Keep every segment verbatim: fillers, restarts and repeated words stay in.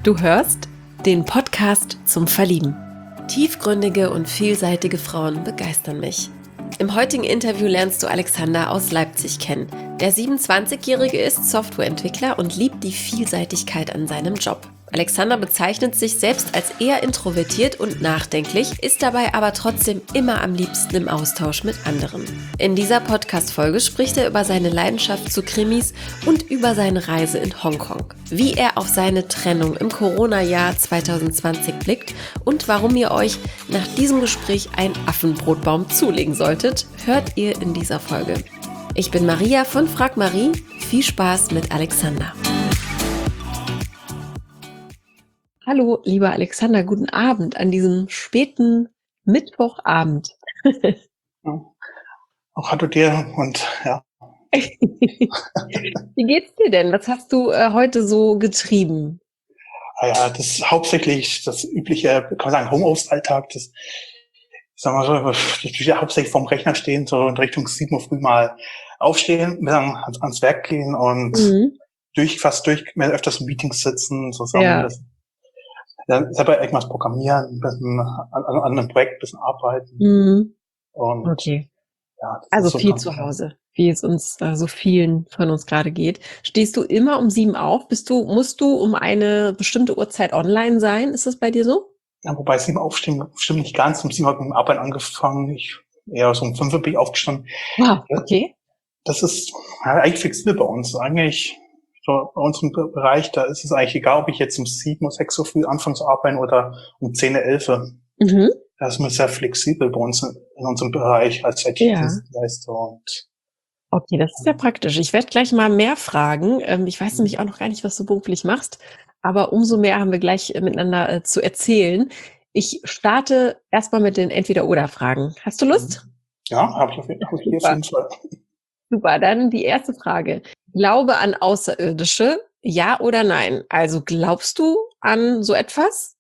Du hörst den Podcast zum Verlieben. Tiefgründige und vielseitige Frauen begeistern mich. Im heutigen Interview lernst du Alexander aus Leipzig kennen. Der siebenundzwanzigjährige ist Softwareentwickler und liebt die Vielseitigkeit an seinem Job. Alexander bezeichnet sich selbst als eher introvertiert und nachdenklich, ist dabei aber trotzdem immer am liebsten im Austausch mit anderen. In dieser Podcast-Folge spricht er über seine Leidenschaft zu Krimis und über seine Reise in Hongkong, wie er auf seine Trennung im Corona-Jahr zwanzig zwanzig blickt und warum ihr euch nach diesem Gespräch ein Affenbrotbaum zulegen solltet, hört ihr in dieser Folge. Ich bin Maria von Frag Marie. Viel Spaß mit Alexander. Hallo, lieber Alexander, guten Abend an diesem späten Mittwochabend. Ja. Auch hallo dir und ja. Wie geht's dir denn? Was hast du äh, heute so getrieben? Ah ja, das ist hauptsächlich das übliche, kann man sagen, Homeoffice-Alltag. Das, sagen wir so, ich hauptsächlich vorm Rechner stehen, so in Richtung sieben Uhr früh mal aufstehen, dann ans, ans Werk gehen und mhm. durch, fast durch, mehr öfters in Meetings sitzen, zusammen. Ja. Das, ja, selber irgendwas programmieren, ein bisschen an, an einem Projekt ein bisschen arbeiten. Mhm. Und, okay. Ja, also so viel zu Hause, wie es uns äh, so vielen von uns gerade geht. Stehst du immer um sieben auf? Bist du, musst du um eine bestimmte Uhrzeit online sein? Ist das bei dir so? Ja, wobei sieben aufstehen stimmt nicht ganz. Um sieben habe ich mit dem Arbeiten angefangen. Ich eher so um fünf bin ich aufgestanden. Wow, okay. Das ist ja, eigentlich flexibel bei uns. Eigentlich so bei unserem Bereich, da ist es eigentlich egal, ob ich jetzt um sieben oder sechs Uhr früh anfange zu arbeiten oder um zehn oder elf Uhr. Mhm. Da ist man sehr flexibel bei uns in unserem Bereich als I T-Dienstleister. Ja. Okay, das ist ja praktisch. Ich werde gleich mal mehr fragen. Ich weiß nämlich auch noch gar nicht, was du beruflich machst, aber umso mehr haben wir gleich miteinander äh, zu erzählen. Ich starte erstmal mit den Entweder-Oder-Fragen. Hast du Lust? Ja, habe ich auf jeden, hab ich auf jeden Fall. Super, dann die erste Frage. Glaube an Außerirdische, ja oder nein? Also glaubst du an so etwas?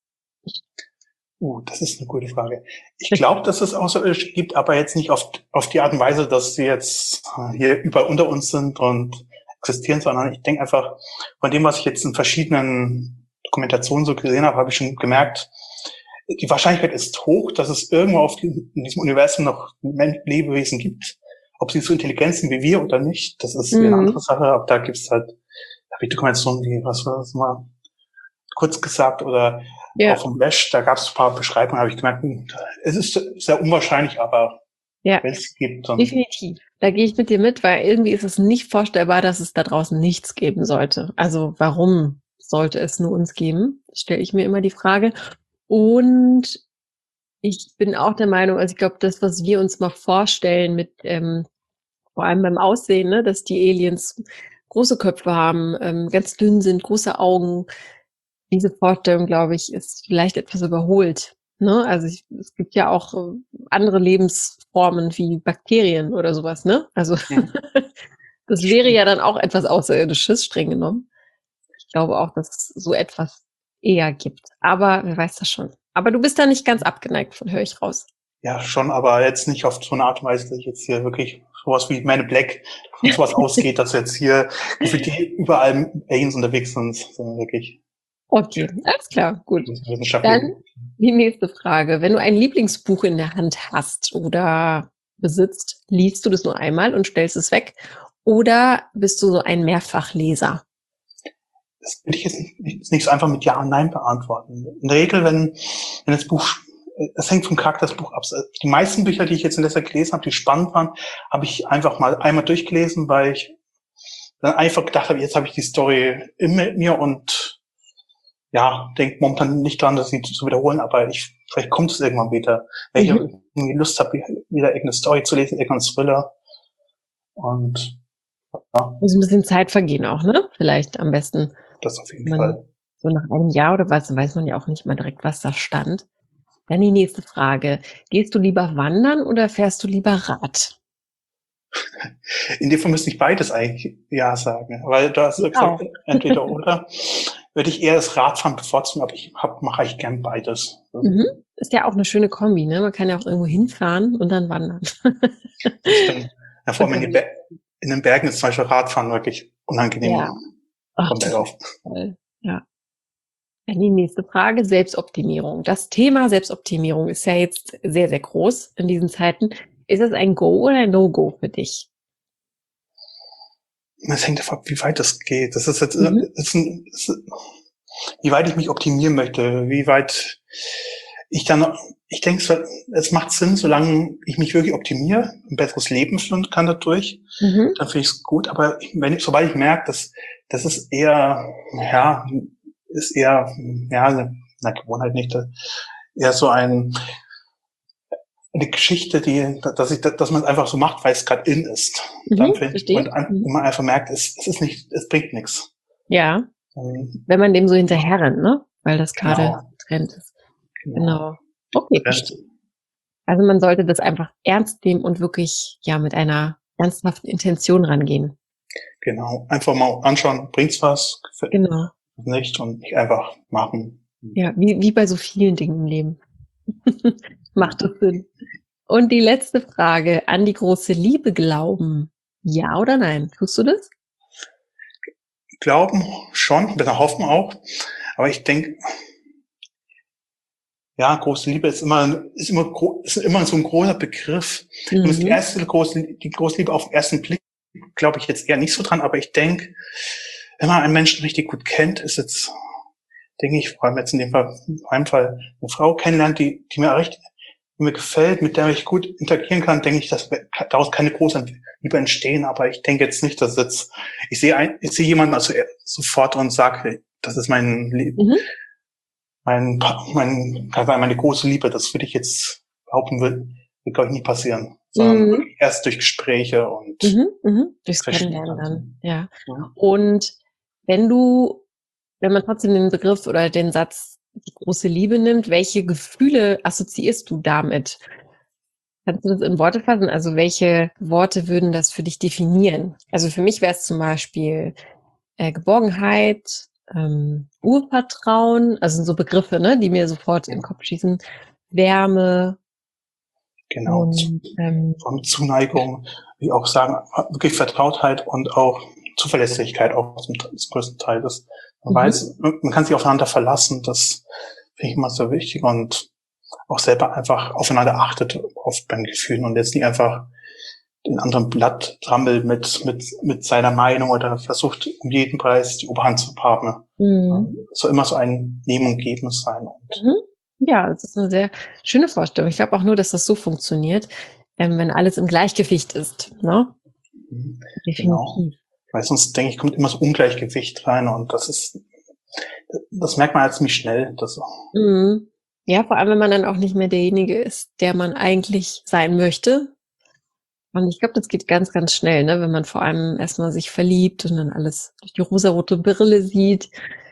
Uh, das ist eine gute Frage. Ich glaube, dass es Außerirdische gibt, aber jetzt nicht auf, auf die Art und Weise, dass sie jetzt hier überall unter uns sind und existieren, sondern ich denke einfach, von dem, was ich jetzt in verschiedenen Dokumentationen so gesehen habe, habe ich schon gemerkt, die Wahrscheinlichkeit ist hoch, dass es irgendwo auf die, in diesem Universum noch Lebewesen gibt. Ob sie so intelligent sind wie wir oder nicht, das ist mhm. eine andere Sache, aber da gibt es halt, da habe ich Dokumentationen wie, was war das mal, kurz gesagt, oder ja. Auch vom Lash, da gab es ein paar Beschreibungen, habe ich gemerkt, es ist sehr unwahrscheinlich, aber ja, wenn es gibt, dann... Definitiv. Da gehe ich mit dir mit, weil irgendwie ist es nicht vorstellbar, dass es da draußen nichts geben sollte. Also warum sollte es nur uns geben? Das stelle ich mir immer die Frage. Und ich bin auch der Meinung, also ich glaube, das, was wir uns mal vorstellen mit, ähm, vor allem beim Aussehen, ne, dass die Aliens große Köpfe haben, ähm, ganz dünn sind, große Augen. Diese Vorstellung, glaube ich, ist vielleicht etwas überholt. Ne? Also ich, es gibt ja auch äh, andere Lebensformen wie Bakterien oder sowas. Ne? Also ja. Das wäre ja dann auch etwas Außerirdisches, streng genommen. Ich glaube auch, dass es so etwas eher gibt. Aber wer weiß das schon. Aber du bist da nicht ganz abgeneigt von, höre ich raus. Ja, schon, aber jetzt nicht auf so eine Art und Weise, dass ich jetzt hier wirklich sowas wie Man in Black von sowas ausgeht, dass jetzt hier überall Aliens unterwegs sind, sondern wirklich... Okay, alles klar, gut. Dann die nächste Frage. Wenn du ein Lieblingsbuch in der Hand hast oder besitzt, liest du das nur einmal und stellst es weg? Oder bist du so ein Mehrfachleser? Das will ich jetzt nicht, nicht so einfach mit Ja und Nein beantworten. In der Regel, wenn, wenn das Buch, es hängt vom Charakter des Buchs ab. Die meisten Bücher, die ich jetzt in letzter Zeit gelesen habe, die spannend waren, habe ich einfach mal einmal durchgelesen, weil ich dann einfach gedacht habe, jetzt habe ich die Story in mir und ja, denke momentan nicht dran, das zu wiederholen, aber ich, vielleicht kommt es irgendwann wieder. Wenn ich mhm. irgendwie Lust habe, wieder irgendeine Story zu lesen, irgendeinen Thriller. Und ja. Muss ein bisschen Zeit vergehen auch, ne? Vielleicht am besten. Das auf jeden man, Fall. So nach einem Jahr oder was, weiß man ja auch nicht mal direkt, was da stand. Dann die nächste Frage. Gehst du lieber wandern oder fährst du lieber Rad? In dem Fall müsste ich beides eigentlich Ja sagen, weil du hast gesagt, entweder oder. Würde ich eher das Radfahren bevorzugen, aber ich hab, mache eigentlich gern beides. Mhm. Ist ja auch eine schöne Kombi, ne? Man kann ja auch irgendwo hinfahren und dann wandern. Das stimmt. Ja, vor allem in, den in den Bergen ist zum Beispiel Radfahren wirklich unangenehm. Ja. Ach, das ist toll. Ja. Dann die nächste Frage, Selbstoptimierung. Das Thema Selbstoptimierung ist ja jetzt sehr, sehr groß in diesen Zeiten. Ist es ein Go oder ein No-Go für dich? Das hängt davon ab, wie weit das geht. Das ist jetzt, Mhm. ist ein, ist, wie weit ich mich optimieren möchte, wie weit ich dann, ich denke, es, es macht Sinn, solange ich mich wirklich optimiere, ein besseres Leben führen kann dadurch, Mhm. dann finde ich es gut. Aber wenn ich, sobald ich merke, dass das ist eher, ja, ist eher, ja, eine, eine Gewohnheit nicht, eher so ein eine Geschichte, die, dass ich, dass man es einfach so macht, weil es gerade in ist. Mhm. Dann find, Verstehe. und an, Mhm. man einfach merkt, es, es ist nicht, es bringt nichts. Ja, Ähm, wenn man dem so hinterher rennt, ne? Weil das gerade Genau, Trend ist. genau. Genau. Okay, Ja, verstehe. Also man sollte das einfach ernst nehmen und wirklich ja mit einer ernsthaften Intention rangehen. genau. Einfach mal anschauen, bringt's was, gefällt Genau. nicht und nicht einfach machen. Ja, wie, wie bei so vielen Dingen im Leben. Macht das Sinn? Und die letzte Frage, an die große Liebe glauben. Ja oder nein? Tust du das? Glauben schon, wir hoffen auch, aber ich denke, ja, große Liebe ist immer, ist immer, gro- ist immer so ein großer Begriff. Und das ist die Mhm. erste große, die große Liebe auf den ersten Blick, glaube ich jetzt eher nicht so dran, aber ich denke, wenn man einen Menschen richtig gut kennt, ist jetzt, denke ich, vor allem jetzt in dem Fall, in meinem Fall, eine Frau kennenlernt, die, die mir recht, die mir gefällt, mit der ich gut interagieren kann, denke ich, dass daraus keine große Liebe entstehen. Aber ich denke jetzt nicht, dass jetzt, ich sehe ein, ich sehe jemanden also sofort und sage, das ist mein, Mhm. mein, mein, meine große Liebe. Das würde ich jetzt behaupten, wird, wird glaube ich nie passieren, sondern Mhm. wirklich erst durch Gespräche und Mhm. Mhm. Durchs verschiedene Kennenlernen dann, Sachen. ja. Ja. Und wenn du, wenn man trotzdem den Begriff oder den Satz die große Liebe nimmt, welche Gefühle assoziierst du damit? Kannst du das in Worte fassen? Also welche Worte würden das für dich definieren? Also für mich wäre es zum Beispiel äh, Geborgenheit, ähm, Urvertrauen, also sind so Begriffe, ne, die mir sofort in den Kopf schießen. Wärme Genau. und ähm, Von Zuneigung, wie auch sagen, wirklich Vertrautheit und auch Zuverlässigkeit auch zum, zum größten Teil. Das, man mhm, weiß, man kann sich aufeinander verlassen, das finde ich immer so wichtig und auch selber einfach aufeinander achtet, oft beim Gefühlen und jetzt nicht einfach den anderen Blatt trampelt mit, mit, mit seiner Meinung oder versucht um jeden Preis die Oberhand zu haben. mhm, Es soll immer so ein Nehmen und Geben sein. Und mhm. Ja, das ist eine sehr schöne Vorstellung. Ich glaube auch nur, dass das so funktioniert, ähm, wenn alles im Gleichgewicht ist, ne? genau. Definitiv. Weil sonst, denke ich, kommt immer so Ungleichgewicht rein und das ist, das merkt man halt ziemlich schnell. Das, Mhm. Ja, vor allem, wenn man dann auch nicht mehr derjenige ist, der man eigentlich sein möchte. Und ich glaube, das geht ganz, ganz schnell, ne? Wenn man vor allem erstmal sich verliebt und dann alles durch die rosarote Brille sieht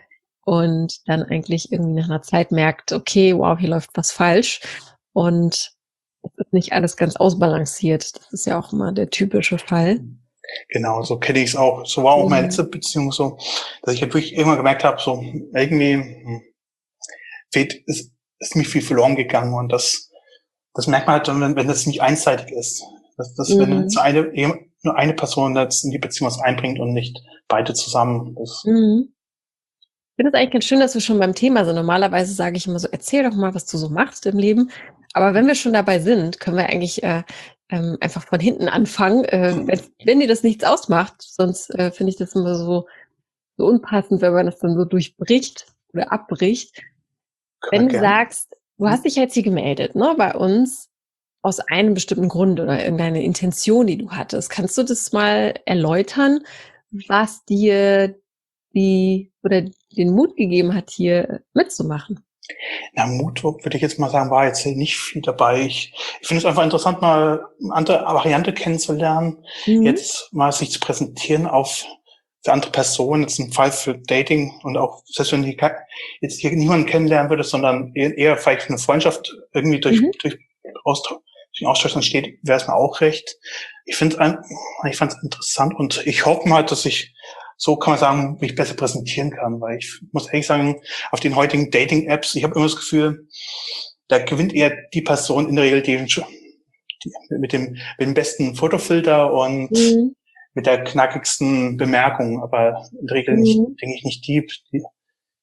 und dann eigentlich irgendwie nach einer Zeit merkt, okay, wow, hier läuft was falsch und es ist nicht alles ganz ausbalanciert. Das ist ja auch immer der typische Fall. genau, so kenne ich es auch. So war auch meine Mhm. letzte Beziehung so, dass ich halt wirklich irgendwann gemerkt habe, so irgendwie hm, fehlt, ist, ist mir viel verloren gegangen und das, das merkt man halt dann, wenn, wenn das nicht einseitig ist. Dass, dass wenn jetzt Mhm. eine, nur eine Person jetzt in die Beziehung was einbringt und nicht beide zusammen. Das, Mhm. Ich finde es eigentlich ganz schön, dass wir schon beim Thema sind. Normalerweise sage ich immer so, erzähl doch mal, was du so machst im Leben. Aber wenn wir schon dabei sind, können wir eigentlich äh, ähm, einfach von hinten anfangen, äh, wenn, wenn dir das nichts ausmacht. Sonst äh, finde ich das immer so, so unpassend, wenn man das dann so durchbricht oder abbricht. können Wenn wir du gern. sagst, du hast dich jetzt hier gemeldet, ne, bei uns aus einem bestimmten Grund oder irgendeine Intention, die du hattest, kannst du das mal erläutern, was dir die oder den Mut gegeben hat, hier mitzumachen? Na, Mut würde ich jetzt mal sagen, war jetzt nicht viel dabei. Ich, ich finde es einfach interessant, mal eine andere Variante kennenzulernen, Mhm. jetzt mal sich zu präsentieren auf für andere Personen, jetzt ein Fall für Dating und auch, selbst wenn ich jetzt hier niemanden kennenlernen würde, sondern eher, eher vielleicht eine Freundschaft irgendwie durch, Mhm. durch Austausch, durch den Austausch entsteht, wäre es mir auch recht. Ich finde es ich fand es interessant und ich hoffe mal, dass ich, so kann man sagen, mich besser präsentieren kann, weil ich muss ehrlich sagen, auf den heutigen Dating-Apps, ich habe immer das Gefühl, da gewinnt eher die Person in der Regel, die, die mit dem, mit dem besten Fotofilter und Mhm. mit der knackigsten Bemerkung, aber in der Regel nicht, Mhm. denke ich, nicht die, die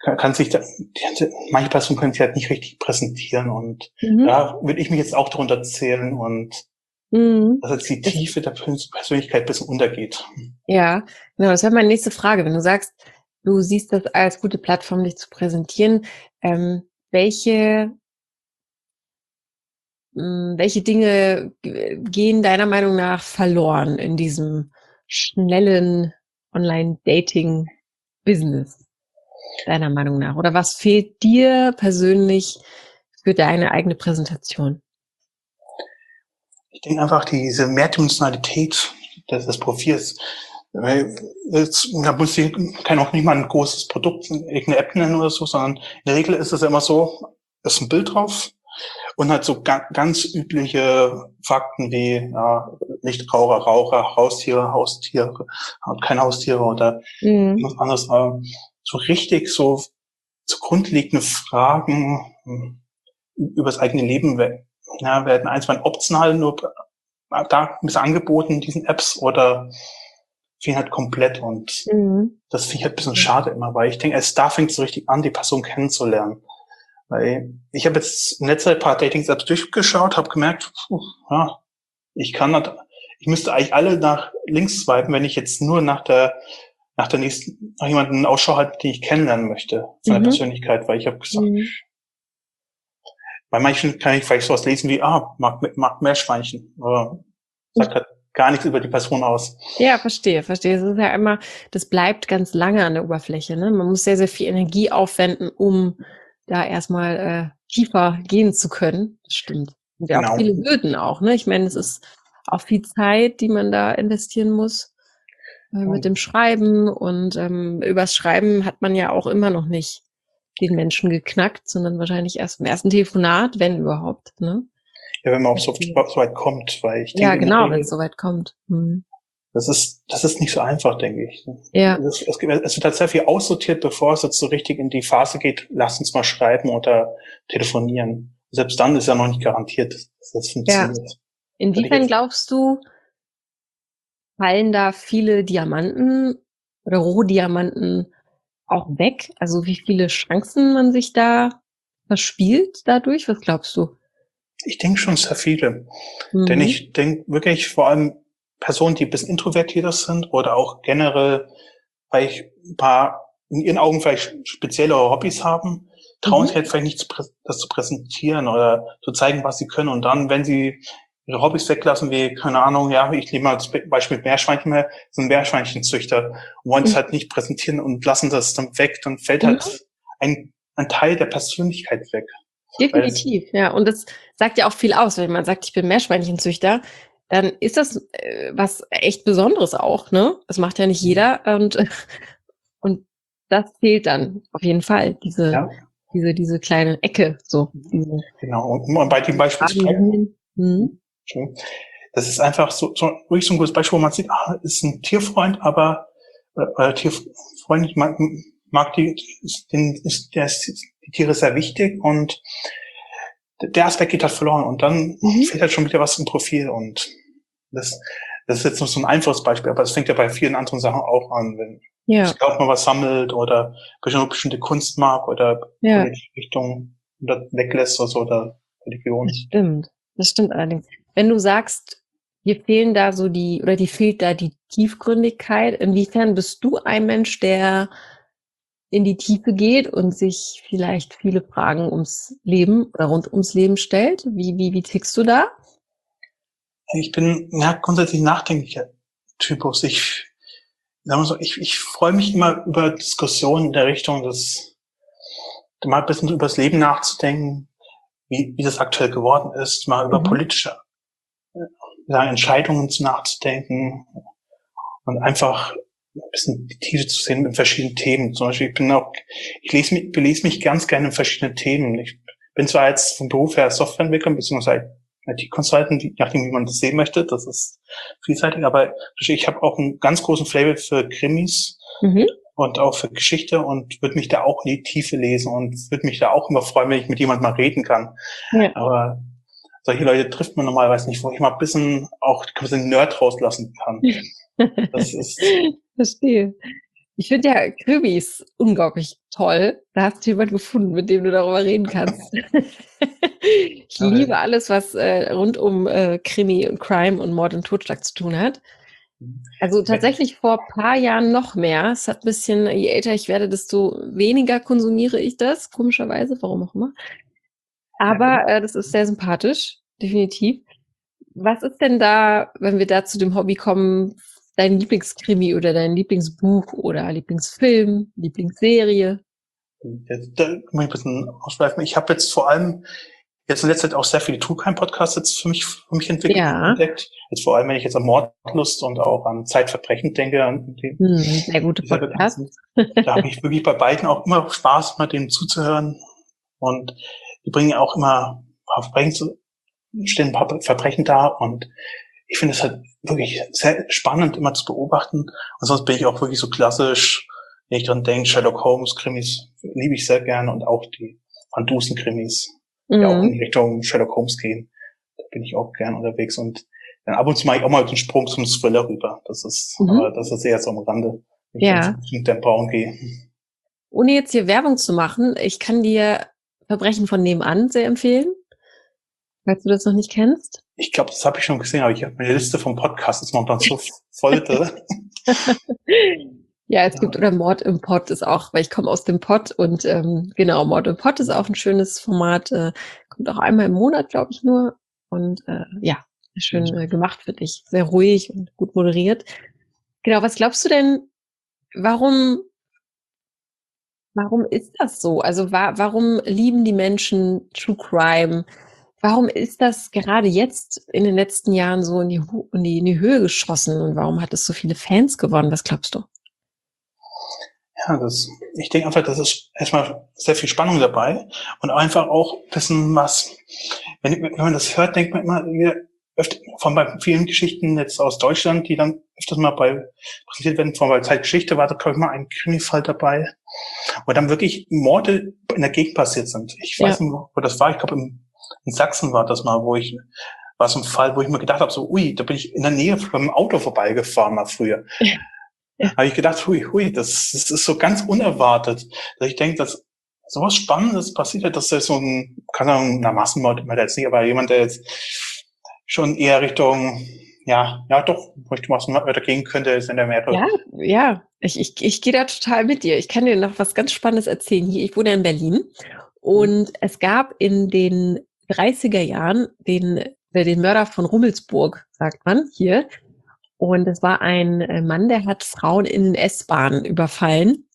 kann, kann sich da, die, manche Personen können sich halt nicht richtig präsentieren und Mhm. da würde ich mich jetzt auch darunter zählen und Mhm. dass jetzt die Das, Tiefe der Persön- Persönlichkeit ein bisschen untergeht. ja, genau, das wäre meine nächste Frage. Wenn du sagst, du siehst das als gute Plattform, dich zu präsentieren, ähm, welche, mh, welche Dinge g- gehen deiner Meinung nach verloren in diesem schnellen Online-Dating-Business, deiner Meinung nach? Oder was fehlt dir persönlich für deine eigene Präsentation? Ich denke einfach, diese Mehrdimensionalität des, des Profils, weil jetzt, da muss ich, kann auch nicht mal ein großes Produkt, irgendeine App nennen oder so, sondern in der Regel ist es ja immer so, ist ein Bild drauf und halt so ga, ganz übliche Fakten wie ja, Nichtraucher, Raucher, Haustiere, Haustiere, hat keine Haustiere oder Mhm. irgendwas anderes. Aber so richtig so zugrundliegende Fragen hm, über das eigene Leben ja, werden ein, zwei optional nur da ein bisschen angeboten in diesen Apps oder fehlen halt komplett und Mhm. das finde ich halt ein bisschen schade immer, weil ich denke, erst da fängt es so richtig an, die Person kennenzulernen. Weil ich habe jetzt in letzter Zeit ein paar Dating-Apps durchgeschaut, habe gemerkt, puh, ja, ich kann nicht, ich müsste eigentlich alle nach links swipen, wenn ich jetzt nur nach der nach der nächsten, nach jemanden Ausschau halte, den ich kennenlernen möchte, von der Mhm. Persönlichkeit, weil ich habe gesagt, Mhm. bei manchen kann ich vielleicht sowas lesen wie, ah, mag, mag Meerschweinchen, aber sagt halt gar nichts über die Person aus. Ja, verstehe, verstehe. Es ist ja immer, das bleibt ganz lange an der Oberfläche, ne? Man muss sehr, sehr viel Energie aufwenden, um da erstmal äh, tiefer gehen zu können. Das stimmt. Und ja auch Genau, viele Hürden auch, ne? Ich meine, es ist auch viel Zeit, die man da investieren muss äh, mit dem Schreiben. Und ähm, übers Schreiben hat man ja auch immer noch nicht den Menschen geknackt, sondern wahrscheinlich erst im ersten Telefonat, wenn überhaupt, ne? ja, wenn man auch so, so weit kommt, weil ich Ja, denke in der genau, wenn Regel, es soweit kommt. Hm. das ist, das ist nicht so einfach, denke ich. Ja. Es, es, gibt- es wird halt sehr viel aussortiert, bevor es jetzt so richtig in die Phase geht, lass uns mal schreiben oder telefonieren. Selbst dann ist ja noch nicht garantiert, dass das Ja. funktioniert. Weil ich Inwiefern jetzt, glaubst du, fallen da viele Diamanten oder Rohdiamanten auch weg? Also wie viele Chancen man sich da verspielt dadurch? Was glaubst du? ich denke schon sehr viele. Denn Mhm. ich denke wirklich vor allem Personen, die ein bisschen introvertierter sind oder auch generell, weil ich ein paar in ihren Augen vielleicht speziellere Hobbys haben, trauen Mhm. sich halt vielleicht nicht, zu prä- das zu präsentieren oder zu zeigen, was sie können. Und dann, wenn sie ihre Hobbys weglassen, wie, keine Ahnung, ja, ich nehme mal das Be- Beispiel Meerschweinchen mehr, sind Meerschweinchenzüchter und wollen es Mhm. halt nicht präsentieren und lassen das dann weg, dann fällt Mhm. halt ein, ein Teil der Persönlichkeit weg. Weil es, Definitiv, ja. Und das sagt ja auch viel aus, wenn man sagt, ich bin Meerschweinchenzüchter, dann ist das äh, was echt Besonderes auch, ne? Das macht ja nicht jeder und und das fehlt dann auf jeden Fall, diese ja, diese diese kleine Ecke, so diese genau. Und bei dem Beispiel Farbenlinien. Mhm. Schön. Das ist einfach so, so wirklich so ein gutes Beispiel, wo man sieht, ah, ist ein Tierfreund, aber äh, Tierfreund, ich mag, mag die, ist, den, ist, der ist, die Tiere sehr wichtig und der Aspekt geht halt verloren und dann Mhm. fehlt halt schon wieder was im Profil und das, das ist jetzt nur so ein einfaches Beispiel, aber es fängt ja bei vielen anderen Sachen auch an, wenn Ja, ich glaube, man was sammelt oder bestimmte Kunst mag oder ja, politische Richtung oder weglässt oder so oder das Religion. stimmt. Das stimmt allerdings. Wenn du sagst, dir fehlen da so die oder dir fehlt da die Tiefgründigkeit, inwiefern bist du ein Mensch, der in die Tiefe geht und sich vielleicht viele Fragen ums Leben oder rund ums Leben stellt? Wie wie wie tickst du da? Ich bin ja grundsätzlich ein nachdenklicher Typus. Ich, sagen wir so, ich, ich freue mich immer über Diskussionen in der Richtung, dass mal ein bisschen über das Leben nachzudenken, wie, wie das aktuell geworden ist, mal über Mhm. politische ja, Entscheidungen nachzudenken und einfach ein bisschen die Tiefe zu sehen in verschiedenen Themen. Zum Beispiel, ich bin auch, ich lese mich, belese mich ganz gerne in verschiedenen Themen. Ich bin zwar jetzt vom Beruf her Softwareentwickler, beziehungsweise I T-Consultant, je nachdem, wie man das sehen möchte, das ist vielseitig, aber ich habe auch einen ganz großen Flavor für Krimis Mhm. und auch für Geschichte und würde mich da auch in die Tiefe lesen und würde mich da auch immer freuen, wenn ich mit jemandem mal reden kann. Ja. Aber solche Leute trifft man normalerweise nicht, wo ich mal ein bisschen auch ein bisschen Nerd rauslassen kann. Das ist, Verstehe. Ich finde ja Krimis unglaublich toll. Da hast du jemanden gefunden, mit dem du darüber reden kannst. Ich Aber, liebe alles, was äh, rund um äh, Krimi und Crime und Mord und Totschlag zu tun hat. Also tatsächlich vor ein paar Jahren noch mehr. Es hat ein bisschen, je älter ich werde, desto weniger konsumiere ich das, komischerweise, warum auch immer. Aber äh, das ist sehr sympathisch, definitiv. Was ist denn da, wenn wir da zu dem Hobby kommen, dein Lieblingskrimi oder dein Lieblingsbuch oder Lieblingsfilm, Lieblingsserie? Da, da muss ich ein bisschen ausschweifen. Ich habe jetzt vor allem jetzt in letzter Zeit auch sehr viele True Crime Podcasts jetzt für mich, für mich entwickelt, Ja. entdeckt. Jetzt vor allem, wenn ich jetzt an Mordlust und auch an Zeitverbrechen denke, an die, Hm, sehr gute Podcasts. da habe ich wirklich bei beiden auch immer Spaß, mal denen zuzuhören. Und die bringen auch immer ein paar Verbrechen zu, stellen ein paar Verbrechen da. Und ich finde es halt wirklich sehr spannend, immer zu beobachten. Und sonst bin ich auch wirklich so klassisch, wenn ich dran denke, Sherlock Holmes Krimis liebe ich sehr gerne und auch die Van Dusen Krimis, die Mhm. auch in Richtung Sherlock Holmes gehen. Da bin ich auch gern unterwegs. Und dann ab und zu mache ich auch mal den Sprung zum Thriller rüber. Das ist, Mhm. aber das ist eher so am Rande, wenn ich Ja. dann zum Temporaum gehe. Ohne jetzt hier Werbung zu machen, ich kann dir Verbrechen von nebenan sehr empfehlen, falls du das noch nicht kennst. Ich glaube, das habe ich schon gesehen, aber ich habe meine Liste vom Podcast ist momentan so voll. Ja, es Ja. gibt, oder Mord im Pott ist auch, weil ich komme aus dem Pott und ähm, genau, Mord im Pott ist auch ein schönes Format, äh, kommt auch einmal im Monat, glaube ich, nur. Und äh, ja, schön äh, gemacht für dich, sehr ruhig und gut moderiert. Genau, was glaubst du denn, warum, warum ist das so? Also wa warum lieben die Menschen True Crime? Warum ist das gerade jetzt in den letzten Jahren so in die, Hu- in die, in die Höhe geschossen und warum hat es so viele Fans gewonnen? Was glaubst du? Ja, das, ich denke einfach, das ist erstmal sehr viel Spannung dabei und einfach auch wissen, was, wenn, wenn man das hört, denkt man immer, wir öfter, von bei vielen Geschichten jetzt aus Deutschland, die dann öfters mal bei, präsentiert werden, von bei Zeitgeschichte war da, glaube ich, mal ein Krimifall dabei, wo dann wirklich Morde in der Gegend passiert sind. Ich weiß Ja. nicht, wo das war, ich glaube, in, in Sachsen war das mal, wo ich, war so ein Fall, wo ich mir gedacht habe, so, ui, da bin ich in der Nähe von einem Auto vorbeigefahren mal früher. Ja. Habe ich gedacht, hui, hui, das, das ist so ganz unerwartet, dass ich denke, dass sowas Spannendes passiert hat, dass da so ein, kann sagen, na, Massenmord immer jetzt nicht, aber jemand, der jetzt schon eher Richtung, ja, ja doch, Richtung Massenmörder gehen könnte, ist in der Meere. Ja, ja, ich, ich, ich gehe da total mit dir. Ich kann dir noch was ganz Spannendes erzählen hier. Ich wohne in Berlin und es gab in den dreißiger Jahren den, äh, den Mörder von Rummelsburg, sagt man hier. Und es war ein äh, Mann, der hat Frauen in den S-Bahnen überfallen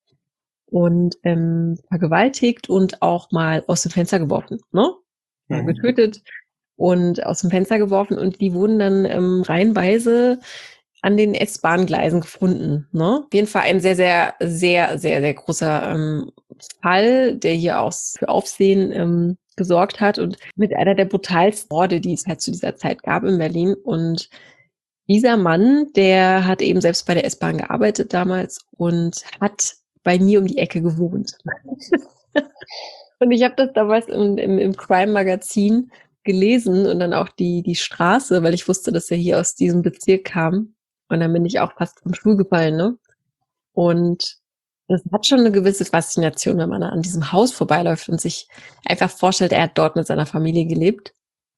und ähm, vergewaltigt und auch mal aus dem Fenster geworfen, ne? Mhm. Getötet und aus dem Fenster geworfen und die wurden dann ähm, reihenweise an den S-Bahn-Gleisen gefunden. Ne? Auf jeden Fall ein sehr, sehr, sehr, sehr, sehr großer ähm, Fall, der hier auch für Aufsehen ähm, gesorgt hat und mit einer der brutalsten Morde, die es halt zu dieser Zeit gab in Berlin. Und dieser Mann, der hat eben selbst bei der S-Bahn gearbeitet damals und hat bei mir um die Ecke gewohnt. Und ich habe das damals im, im, im Crime-Magazin gelesen und dann auch die, die Straße, weil ich wusste, dass er hier aus diesem Bezirk kam. Und dann bin ich auch fast vom Stuhl gefallen, ne? Und das hat schon eine gewisse Faszination, wenn man an diesem Haus vorbeiläuft und sich einfach vorstellt, er hat dort mit seiner Familie gelebt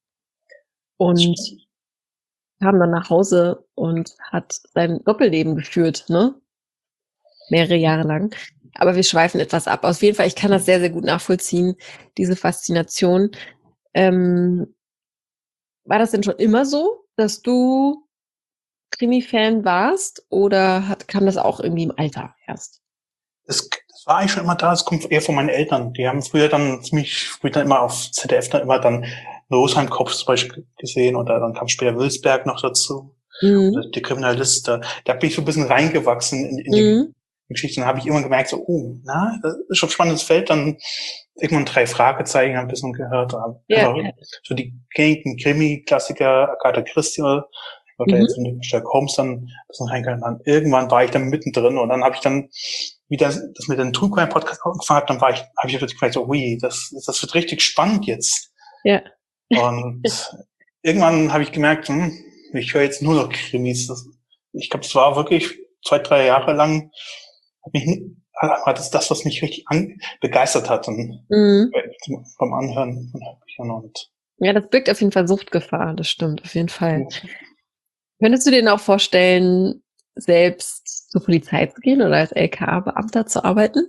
und kam dann nach Hause und hat sein Doppelleben geführt, ne? Mehrere Jahre lang. Aber wir schweifen etwas ab. Auf jeden Fall, ich kann das sehr, sehr gut nachvollziehen, diese Faszination. Ähm, war das denn schon immer so, dass du Krimi-Fan warst oder hat, kam das auch irgendwie im Alter erst? Das, das war eigentlich schon immer da, es kommt eher von meinen Eltern. Die haben früher dann ziemlich früh dann immer auf Z D F dann immer dann Losheim-Kopf zum Beispiel gesehen oder dann kam später Wilsberg noch dazu. Mhm. Oder die Kriminaliste. Da bin ich so ein bisschen reingewachsen in, in die Mhm. Geschichten. Dann habe ich immer gemerkt, so, oh, na, das ist schon ein spannendes Feld. Dann irgendwann drei Fragezeichen ein bisschen gehört. Ja. Einfach so die gängigen Krimi-Klassiker, Agatha Christie oder Mhm. jetzt in Sherlock Holmes dann ein bisschen reingehört. Irgendwann war ich dann mittendrin und dann habe ich dann wie das, das mit dem True Crime Podcast angefangen hat, dann war ich, habe ich wirklich gemerkt, so, ui, das, das wird richtig spannend jetzt. Ja. Und irgendwann habe ich gemerkt, hm, ich höre jetzt nur noch Krimis. Das, ich glaube, es war wirklich zwei, drei Jahre lang, hat mich, nie- hat es das, was mich richtig an, begeistert hat, und, Mhm. beim Anhören von Hörbüchern und, Ja, das birgt auf jeden Fall Suchtgefahr, das stimmt, auf jeden Fall. ja, Könntest du dir denn auch vorstellen, selbst zur Polizei zu gehen oder als L K A-Beamter zu arbeiten?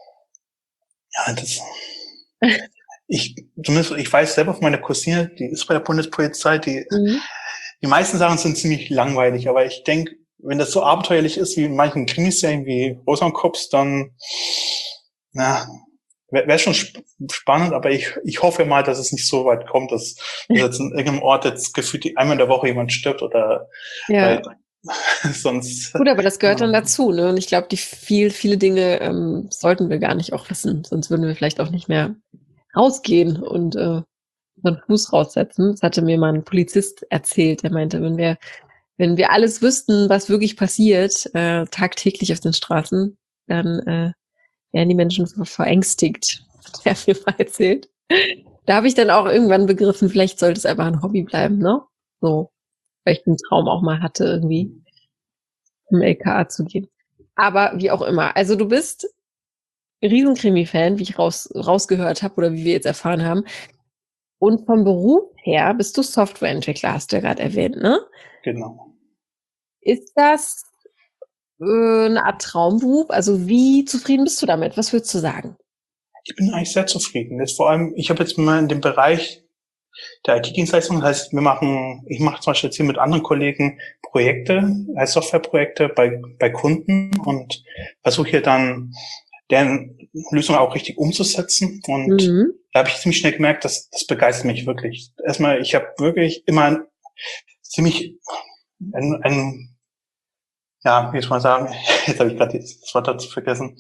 das, ich, zumindest, ich weiß selber von meiner Cousine, die ist bei der Bundespolizei, die, Mhm. die meisten Sachen sind ziemlich langweilig, aber ich denke, wenn das so abenteuerlich ist wie in manchen Krimiserien wie Rosenkops, dann, na, wäre wär schon sp spannend, aber ich, ich hoffe mal, dass es nicht so weit kommt, dass, dass jetzt in irgendeinem Ort jetzt gefühlt einmal in der Woche jemand stirbt oder, Ja. weil, sonst, Gut, aber das gehört dann ja, dazu, ne? Und ich glaube, die viel, viele Dinge ähm, sollten wir gar nicht auch wissen, sonst würden wir vielleicht auch nicht mehr rausgehen und äh, unseren Fuß raussetzen. Das hatte mir mal ein Polizist erzählt, der meinte, wenn wir, wenn wir alles wüssten, was wirklich passiert, äh, tagtäglich auf den Straßen, dann äh, wären die Menschen ver- verängstigt, hat er mir mal erzählt. Da habe ich dann auch irgendwann begriffen, vielleicht sollte es einfach ein Hobby bleiben, ne? So, weil ich den Traum auch mal hatte, irgendwie im L K A zu gehen. Aber wie auch immer. Also du bist Riesenkrimi-Fan, wie ich raus, rausgehört habe oder wie wir jetzt erfahren haben. Und vom Beruf her bist du Softwareentwickler, hast du ja gerade erwähnt, ne? genau. Ist das äh, eine Art Traumberuf? Also wie zufrieden bist du damit? Was würdest du sagen? Ich bin eigentlich sehr zufrieden. Jetzt vor allem, ich habe jetzt mal in dem Bereich der I T-Dienstleistung, das heißt, wir machen, ich mache zum Beispiel jetzt hier mit anderen Kollegen Projekte, als Softwareprojekte bei, bei Kunden und versuche hier dann deren Lösung auch richtig umzusetzen. Und Mhm. da habe ich ziemlich schnell gemerkt, dass das begeistert mich wirklich. Erstmal, ich habe wirklich immer ziemlich ein, ein ja, wie soll man sagen, jetzt habe ich gerade das Wort dazu vergessen,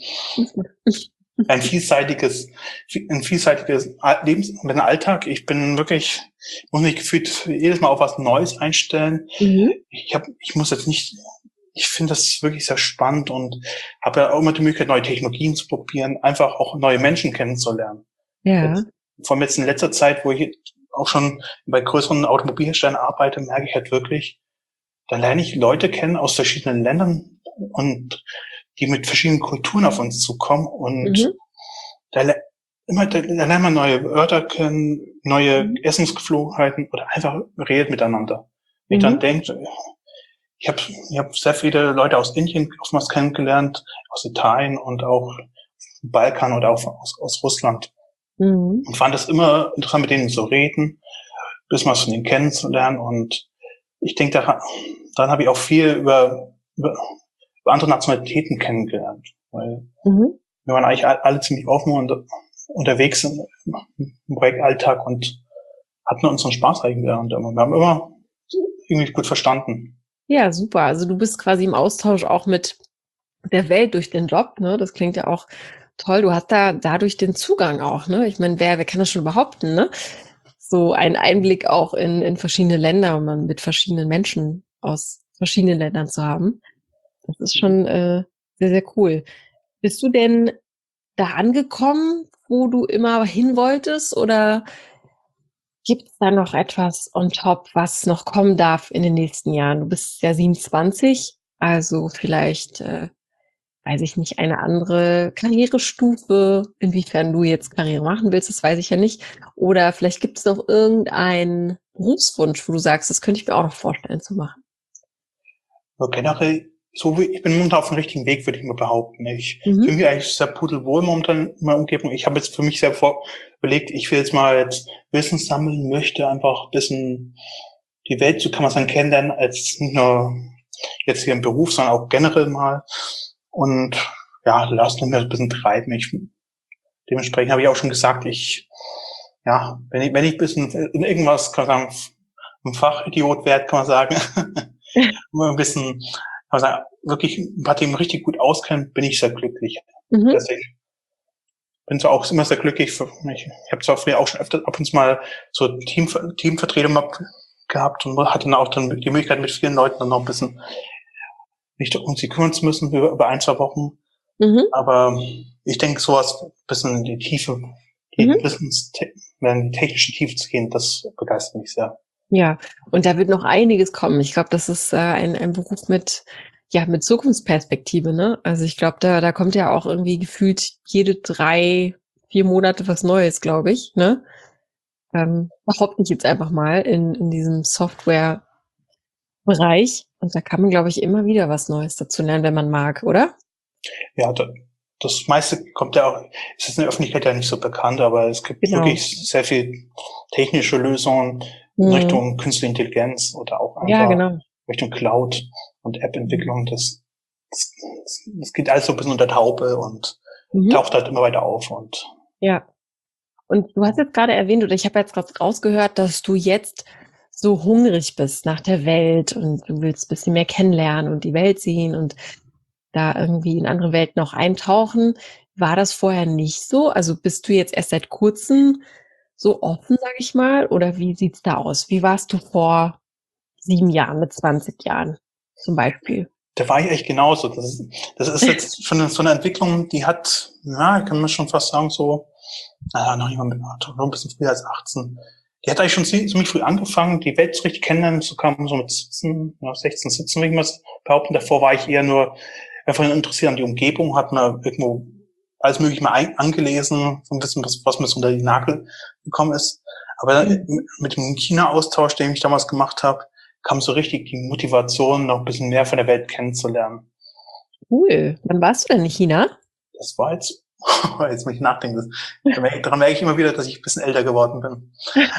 ein vielseitiges, ein vielseitiges Lebens, mit einem Alltag. Ich bin wirklich, muss mich gefühlt jedes Mal auf was Neues einstellen. Mhm. Ich habe, ich muss jetzt nicht, ich finde das wirklich sehr spannend und habe ja auch immer die Möglichkeit, neue Technologien zu probieren, einfach auch neue Menschen kennenzulernen. Ja. Jetzt, vor allem jetzt in letzter Zeit, wo ich auch schon bei größeren Automobilherstellern arbeite, merke ich halt wirklich, da lerne ich Leute kennen aus verschiedenen Ländern und die mit verschiedenen Kulturen auf uns zukommen und Mhm. da, immer, da, da lernt man neue Wörter kennen, neue Mhm. Essensgeflogenheiten oder einfach redet miteinander. Wenn ich dann Mhm. denke, ich habe ich hab sehr viele Leute aus Indien oftmals kennengelernt, aus Italien und auch Balkan oder auch aus, aus Russland Mhm. und fand es immer interessant, mit denen zu reden, bis mal von denen kennenzulernen und ich denke, daran, daran habe ich auch viel über, über, über andere Nationalitäten kennengelernt, weil Mhm. wir waren eigentlich alle ziemlich offen und unterwegs im, im Projektalltag und hatten unseren Spaß eigentlich und wir haben immer irgendwie gut verstanden. Ja, super. Also du bist quasi im Austausch auch mit der Welt durch den Job, ne? Das klingt ja auch toll. Du hast da dadurch den Zugang auch, ne? Ich meine, wer, wer kann das schon behaupten, ne? So einen Einblick auch in, in verschiedene Länder und man mit verschiedenen Menschen aus verschiedenen Ländern zu haben. Das ist schon äh, sehr, sehr cool. Bist du denn da angekommen, wo du immer hin wolltest, oder gibt es da noch etwas on top, was noch kommen darf in den nächsten Jahren? Du bist ja siebenundzwanzig, also vielleicht, äh, weiß ich nicht, eine andere Karrierestufe. Inwiefern du jetzt Karriere machen willst, das weiß ich ja nicht. Oder vielleicht gibt es noch irgendeinen Berufswunsch, wo du sagst, das könnte ich mir auch noch vorstellen zu machen. Aber generell, so wie, ich bin momentan auf dem richtigen Weg, würde ich mal behaupten. Ich Mhm. fühle mich eigentlich sehr pudelwohl momentan in meiner Umgebung. Ich habe jetzt für mich sehr vor, überlegt, ich will jetzt mal jetzt Wissen sammeln, möchte einfach ein bisschen die Welt, so kann man es dann kennenlernen, als nicht nur jetzt hier im Beruf, sondern auch generell mal. Und ja, lass mich ein bisschen treiben. Ich, dementsprechend habe ich auch schon gesagt, ich, ja, wenn ich, wenn ich ein bisschen in irgendwas, kann man sagen, ein Fachidiot werde, kann man sagen, nur ein bisschen, kann man sagen, wirklich ein paar Themen richtig gut auskennen, bin ich sehr glücklich. Mhm. Deswegen bin zwar auch immer sehr glücklich für mich. Ich habe zwar früher auch schon öfter ab und zu mal so Team, Teamvertretung gehabt und hatte dann auch dann die Möglichkeit, mit vielen Leuten dann noch ein bisschen nicht um sie kümmern zu müssen über, über ein, zwei Wochen. Mhm. Aber ich denke, sowas ein bisschen in die Tiefe, die Mhm. Wissens, in die technische Tiefe zu gehen, das begeistert mich sehr. Ja, und da wird noch einiges kommen. Ich glaube, das ist äh, ein, ein Beruf mit ja, mit Zukunftsperspektive, ne? Also ich glaube, da, da kommt ja auch irgendwie gefühlt jede drei, vier Monate was Neues, glaube ich, ne? Ähm, behaupte ich jetzt einfach mal in, in diesem Software-Bereich. Und da kann man, glaube ich, immer wieder was Neues dazu lernen, wenn man mag, oder? Ja, da, das meiste kommt ja auch, es ist in der Öffentlichkeit ja nicht so bekannt, aber es gibt Genau. wirklich sehr viel technische Lösungen in Mhm. Richtung Künstliche Intelligenz oder auch Ja, einfach genau. Richtung Cloud und App-Entwicklung. Das, das, das geht alles so ein bisschen unter Taube und Mhm. taucht halt immer weiter auf. Und Ja. Und du hast jetzt gerade erwähnt, oder ich habe jetzt gerade rausgehört, dass du jetzt so hungrig bist nach der Welt und du willst ein bisschen mehr kennenlernen und die Welt sehen und da irgendwie in andere Welten noch eintauchen. War das vorher nicht so? Also bist du jetzt erst seit kurzem so offen, sage ich mal? Oder wie sieht's da aus? Wie warst du vor sieben Jahren, mit zwanzig Jahren zum Beispiel? da war ich echt genauso. Das ist, das ist jetzt schon eine, so eine Entwicklung, die hat, ja, kann man schon fast sagen, so, naja, noch nicht mal mit, noch ein bisschen früher als achtzehn. Die hat eigentlich schon ziemlich früh angefangen, die Welt so richtig kennenlernen zu kommen, so mit siebzehn, ja, sechzehn, siebzehn, würde ich mal behaupten. Davor war ich eher nur einfach interessiert an die Umgebung, hat mir irgendwo alles mögliche mal ein, angelesen, so ein bisschen, was, was mir so unter die Nagel gekommen ist. Aber mhm. mit dem China-Austausch, den ich damals gemacht habe, kam so richtig die Motivation, noch ein bisschen mehr von der Welt kennenzulernen. Cool. Wann warst du denn in China? Das war jetzt, jetzt muss ich nachdenken. Daran merke ich immer wieder, dass ich ein bisschen älter geworden bin.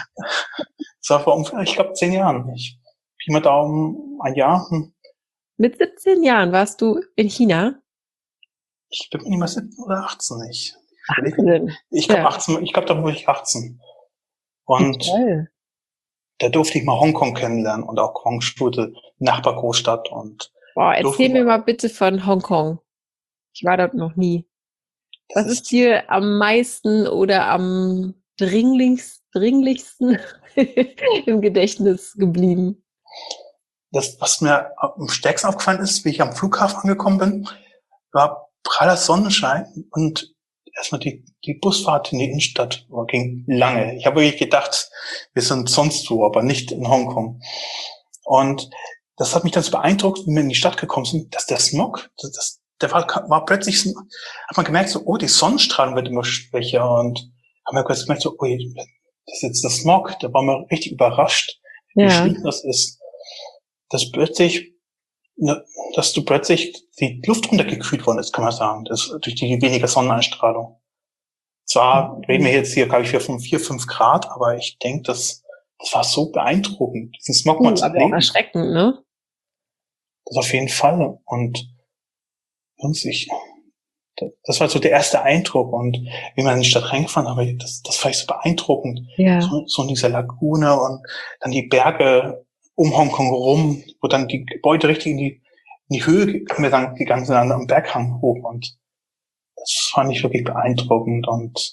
Das war vor ungefähr, ich glaube, zehn Jahren. Ich Pi mal Daumen, ein Jahr. Mit siebzehn Jahren warst du in China? Ich bin nicht mal siebzehn oder achtzehn. Ich, Wahnsinn. ich glaube, ja. achtzehn, ich glaube, da war ich achtzehn. Und Toll. Da durfte ich mal Hongkong kennenlernen und auch Guangzhou, die Nachbargroßstadt. Und Boah, erzähl mir mal bitte von Hongkong. Ich war dort noch nie. Was ist, ist dir am meisten oder am dringlichst, dringlichsten im Gedächtnis geblieben? Das, was mir am stärksten aufgefallen ist, wie ich am Flughafen angekommen bin, war praller Sonnenschein und erstmal die, die Busfahrt in die Innenstadt ging lange. Ich habe wirklich gedacht, wir sind sonst wo, aber nicht in Hongkong. Und das hat mich dann so beeindruckt, wie wir in die Stadt gekommen sind, dass der Smog, das, das, der war, war plötzlich, hat man gemerkt, so, oh, die Sonnenstrahlen wird immer schwächer und haben wir gemerkt, so, oh, das ist jetzt der Smog. Da waren wir richtig überrascht, wie ja. schlimm das ist. Dass plötzlich, dass du plötzlich die Luft runtergekühlt worden ist, kann man sagen, das, durch die weniger Sonneneinstrahlung. Zwar mhm. reden wir jetzt hier, glaube ich, von vier, fünf Grad, aber ich denke, das, das war so beeindruckend, diesen Smog uh, mal zu aber auch erschreckend, ne? Das auf jeden Fall. Und und ich, das war so der erste Eindruck. Und wie man in die Stadt reingefahren habe, das, das fand ich so beeindruckend. Ja. So, so in dieser Lagune und dann die Berge um Hongkong rum, wo dann die Gebäude richtig in die, in die Höhe gegangen sind, am Berghang hoch. Und das fand ich wirklich beeindruckend. Und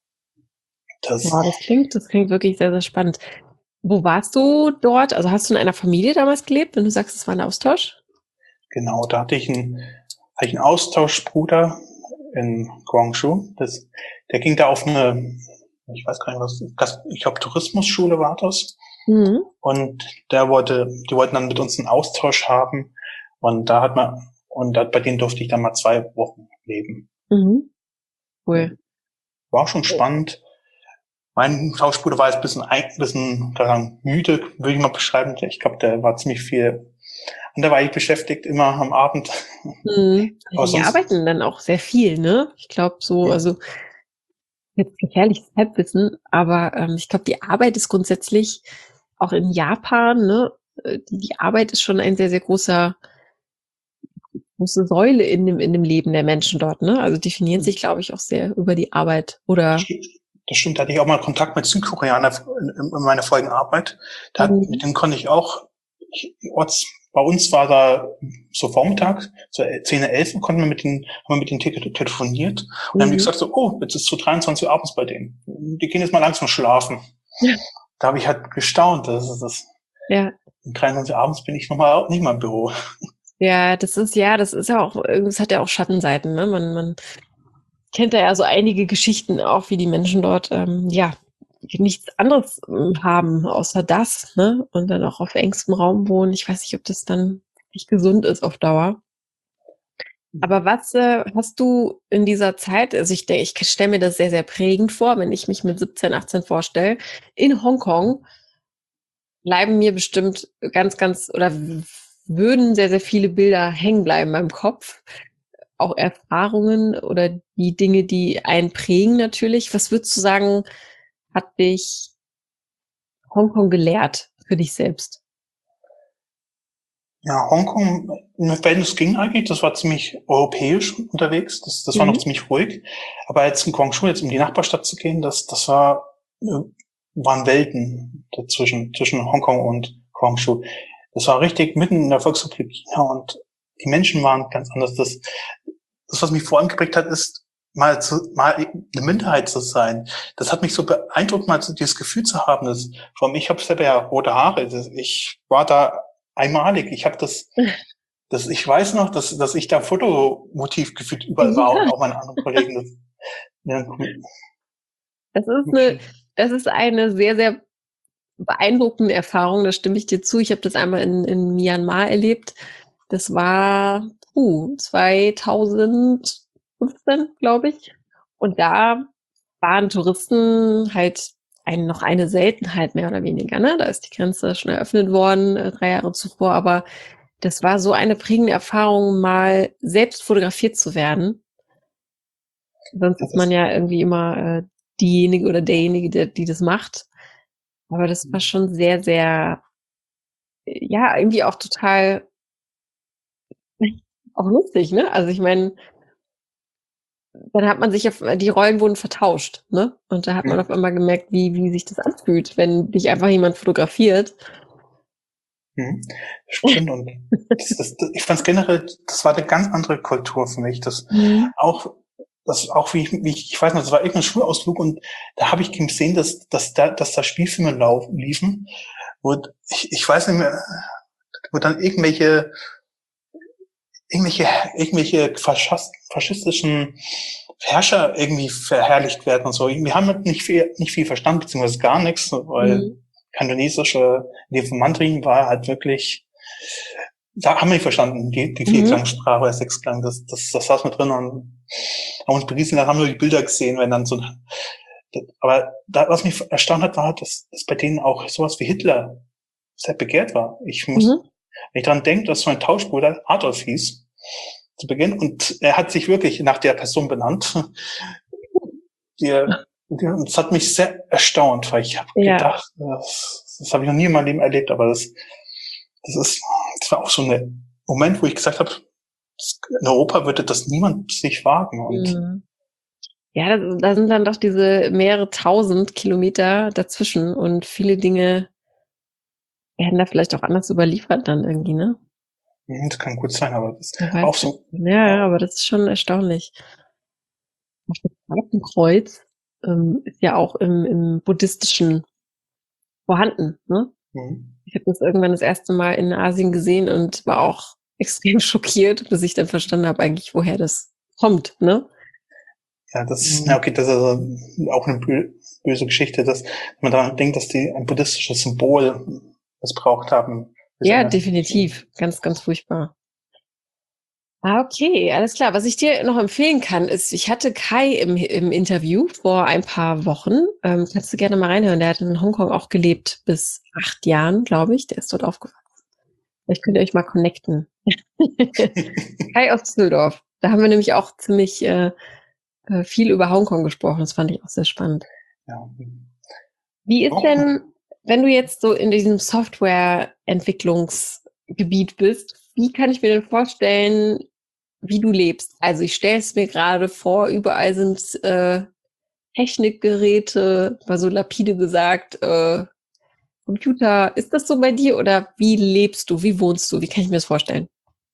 das, wow, das klingt, das klingt wirklich sehr, sehr spannend. Wo warst du dort? Also hast du in einer Familie damals gelebt, wenn du sagst, es war ein Austausch? Genau, da hatte ich einen, hatte ich einen Austauschbruder in Guangzhou. Das, der ging da auf eine, ich weiß gar nicht was, ich glaube Tourismusschule war das. Mhm. Und der wollte, die wollten dann mit uns einen Austausch haben. Und da hat man, und da, bei denen durfte ich dann mal zwei Wochen leben. Mhm. Cool. War schon spannend. Mein Tauschbruder war jetzt ein bisschen, ein bisschen daran müde, würde ich mal beschreiben. Ich glaube, der war ziemlich viel anderweitig beschäftigt, immer am Abend. Mhm. Die arbeiten dann auch sehr viel, ne? Ich glaube so, ja. also jetzt gefährliches Halbwissen, aber ähm, ich glaube, die Arbeit ist grundsätzlich auch in Japan, ne? Die, die Arbeit ist schon ein sehr, sehr großer große Säule in dem in dem Leben der Menschen dort, ne? Also definieren sich, glaube ich, auch sehr über die Arbeit oder. Das stimmt, da hatte ich auch mal Kontakt mit Südkoreanern in, in meiner vorigen Arbeit. Da, mhm. Mit denen konnte ich auch, ich, orts, bei uns war da so Vormittag, so zehn, elf, konnten wir mit denen, haben wir mit denen telefoniert. Und mhm. dann haben die gesagt so, oh, jetzt ist so dreiundzwanzig Uhr abends bei denen. Die gehen jetzt mal langsam schlafen. Ja. Da habe ich halt gestaunt. Das ist das. Ja. Um dreiundzwanzig Uhr abends bin ich nochmal nicht mal im Büro. Ja, das ist, ja, das ist ja auch, das hat ja auch Schattenseiten, ne? Man, man kennt da ja so einige Geschichten auch, wie die Menschen dort, ähm, ja, nichts anderes haben, außer das, ne? Und dann auch auf engstem Raum wohnen. Ich weiß nicht, ob das dann nicht gesund ist auf Dauer. Aber was äh, hast du in dieser Zeit, also ich denke, ich stelle mir das sehr, sehr prägend vor, wenn ich mich mit siebzehn, achtzehn vorstelle, in Hongkong bleiben mir bestimmt ganz, ganz oder w- würden sehr, sehr viele Bilder hängen bleiben in meinem Kopf. Auch Erfahrungen oder die Dinge, die einen prägen natürlich. Was würdest du sagen, hat dich Hongkong gelehrt für dich selbst? Ja, Hongkong, wenn es ging eigentlich, das war ziemlich europäisch unterwegs, das, das war noch Mhm. ziemlich ruhig. Aber jetzt in Guangzhou, jetzt um die Nachbarstadt zu gehen, das, das war, äh, waren Welten dazwischen, zwischen Hongkong und Guangzhou. Das war richtig mitten in der Volksrepublik China und die Menschen waren ganz anders. Das, das, was mich vor allem geprägt hat, ist, mal zu, mal eine Minderheit zu sein. Das hat mich so beeindruckt, mal so dieses Gefühl zu haben, dass, vor allem ich habe selber ja rote Haare, das, ich war da einmalig. Ich habe das, das, ich weiß noch, dass, dass ich da Fotomotiv gefühlt überall war und Ja, auch meine anderen Kollegen. Das, ja, cool. das ist eine, das ist eine sehr, sehr beeindruckende Erfahrung, da stimme ich dir zu. Ich habe das einmal in, in Myanmar erlebt. Das war uh, zweitausendfünfzehn, glaube ich. Und da waren Touristen halt ein, noch eine Seltenheit mehr oder weniger. Ne? Da ist die Grenze schon eröffnet worden, äh, drei Jahre zuvor. Aber das war so eine prägende Erfahrung, mal selbst fotografiert zu werden. Sonst Ja, ist man das, ja irgendwie immer äh, diejenige oder derjenige, der, die das macht. Aber das war schon sehr, sehr, ja, irgendwie auch total auch lustig, ne? Also ich meine, dann hat man sich auf, die Rollen wurden vertauscht, ne? Und da hat man auf einmal gemerkt, wie, wie sich das anfühlt, wenn dich einfach jemand fotografiert. mhm. Stimmt. Und das, das, das, ich fand es generell, das war eine ganz andere Kultur für mich. Das Mhm. auch, das auch wie ich, wie ich, ich weiß noch, das war irgendein Schulausflug und da habe ich gesehen, dass, dass da, dass da Spielfilme laufen, liefen. Und ich, ich weiß nicht mehr, wo dann irgendwelche, irgendwelche, irgendwelche faschast, faschistischen Herrscher irgendwie verherrlicht werden und so. Wir haben nicht viel, nicht viel verstanden, beziehungsweise gar nichts, weil Mhm. kantonesische, die von Mandarin war halt wirklich, da haben wir nicht verstanden, die, die Mhm. Vierklangsprache oder Sechsklang, das, das, das saß mit drin und haben uns beriesen, dann haben wir die Bilder gesehen, wenn dann so, aber da, was mich erstaunt hat, war, dass, dass bei denen auch sowas wie Hitler sehr begehrt war. Ich muss, Mhm. wenn ich daran denke, dass mein Tauschbruder Adolf hieß, zu Beginn, und er hat sich wirklich nach der Person benannt. Die, die, das hat mich sehr erstaunt, weil ich habe Ja, gedacht, das, das habe ich noch nie in meinem Leben erlebt, aber das, das ist, das war auch so ein Moment, wo ich gesagt habe, in Europa würde das niemand sich wagen. Und mhm. Ja, da, da sind dann doch diese mehrere tausend Kilometer dazwischen und viele Dinge werden da vielleicht auch anders überliefert dann irgendwie, ne? hm, das kann gut sein, aber das Wer weiß auch das. so, Ja, ja, aber das ist schon erstaunlich. Auch das Hakenkreuz ähm, ist ja auch im, im Buddhistischen vorhanden, ne? hm, Ich habe das irgendwann das erste Mal in Asien gesehen und war auch extrem schockiert, bis ich dann verstanden habe eigentlich, woher das kommt, ne? ja, das, na Mhm. okay, das ist also auch eine bö böse Geschichte, dass man daran denkt, dass die ein buddhistisches Symbol missbraucht haben für Ja, seine, definitiv. Ganz, ganz furchtbar. Ah, okay, alles klar. Was ich dir noch empfehlen kann, ist, ich hatte Kai im, im Interview vor ein paar Wochen. Ähm, kannst du gerne mal reinhören. Der hat in Hongkong auch gelebt bis acht Jahren, glaube ich. Der ist dort aufgewachsen. Vielleicht könnt ihr euch mal connecten. Kai aus Düsseldorf. Da haben wir nämlich auch ziemlich äh, äh, viel über Hongkong gesprochen. Das fand ich auch sehr spannend. ja, Wie ist auch, denn, wenn du jetzt so in diesem Softwareentwicklungsgebiet bist, wie kann ich mir denn vorstellen, wie du lebst? Also ich stelle es mir gerade vor, überall sind äh, Technikgeräte, mal so lapide gesagt, äh, Computer. Ist das so bei dir oder wie lebst du? Wie wohnst du? Wie kann ich mir das vorstellen?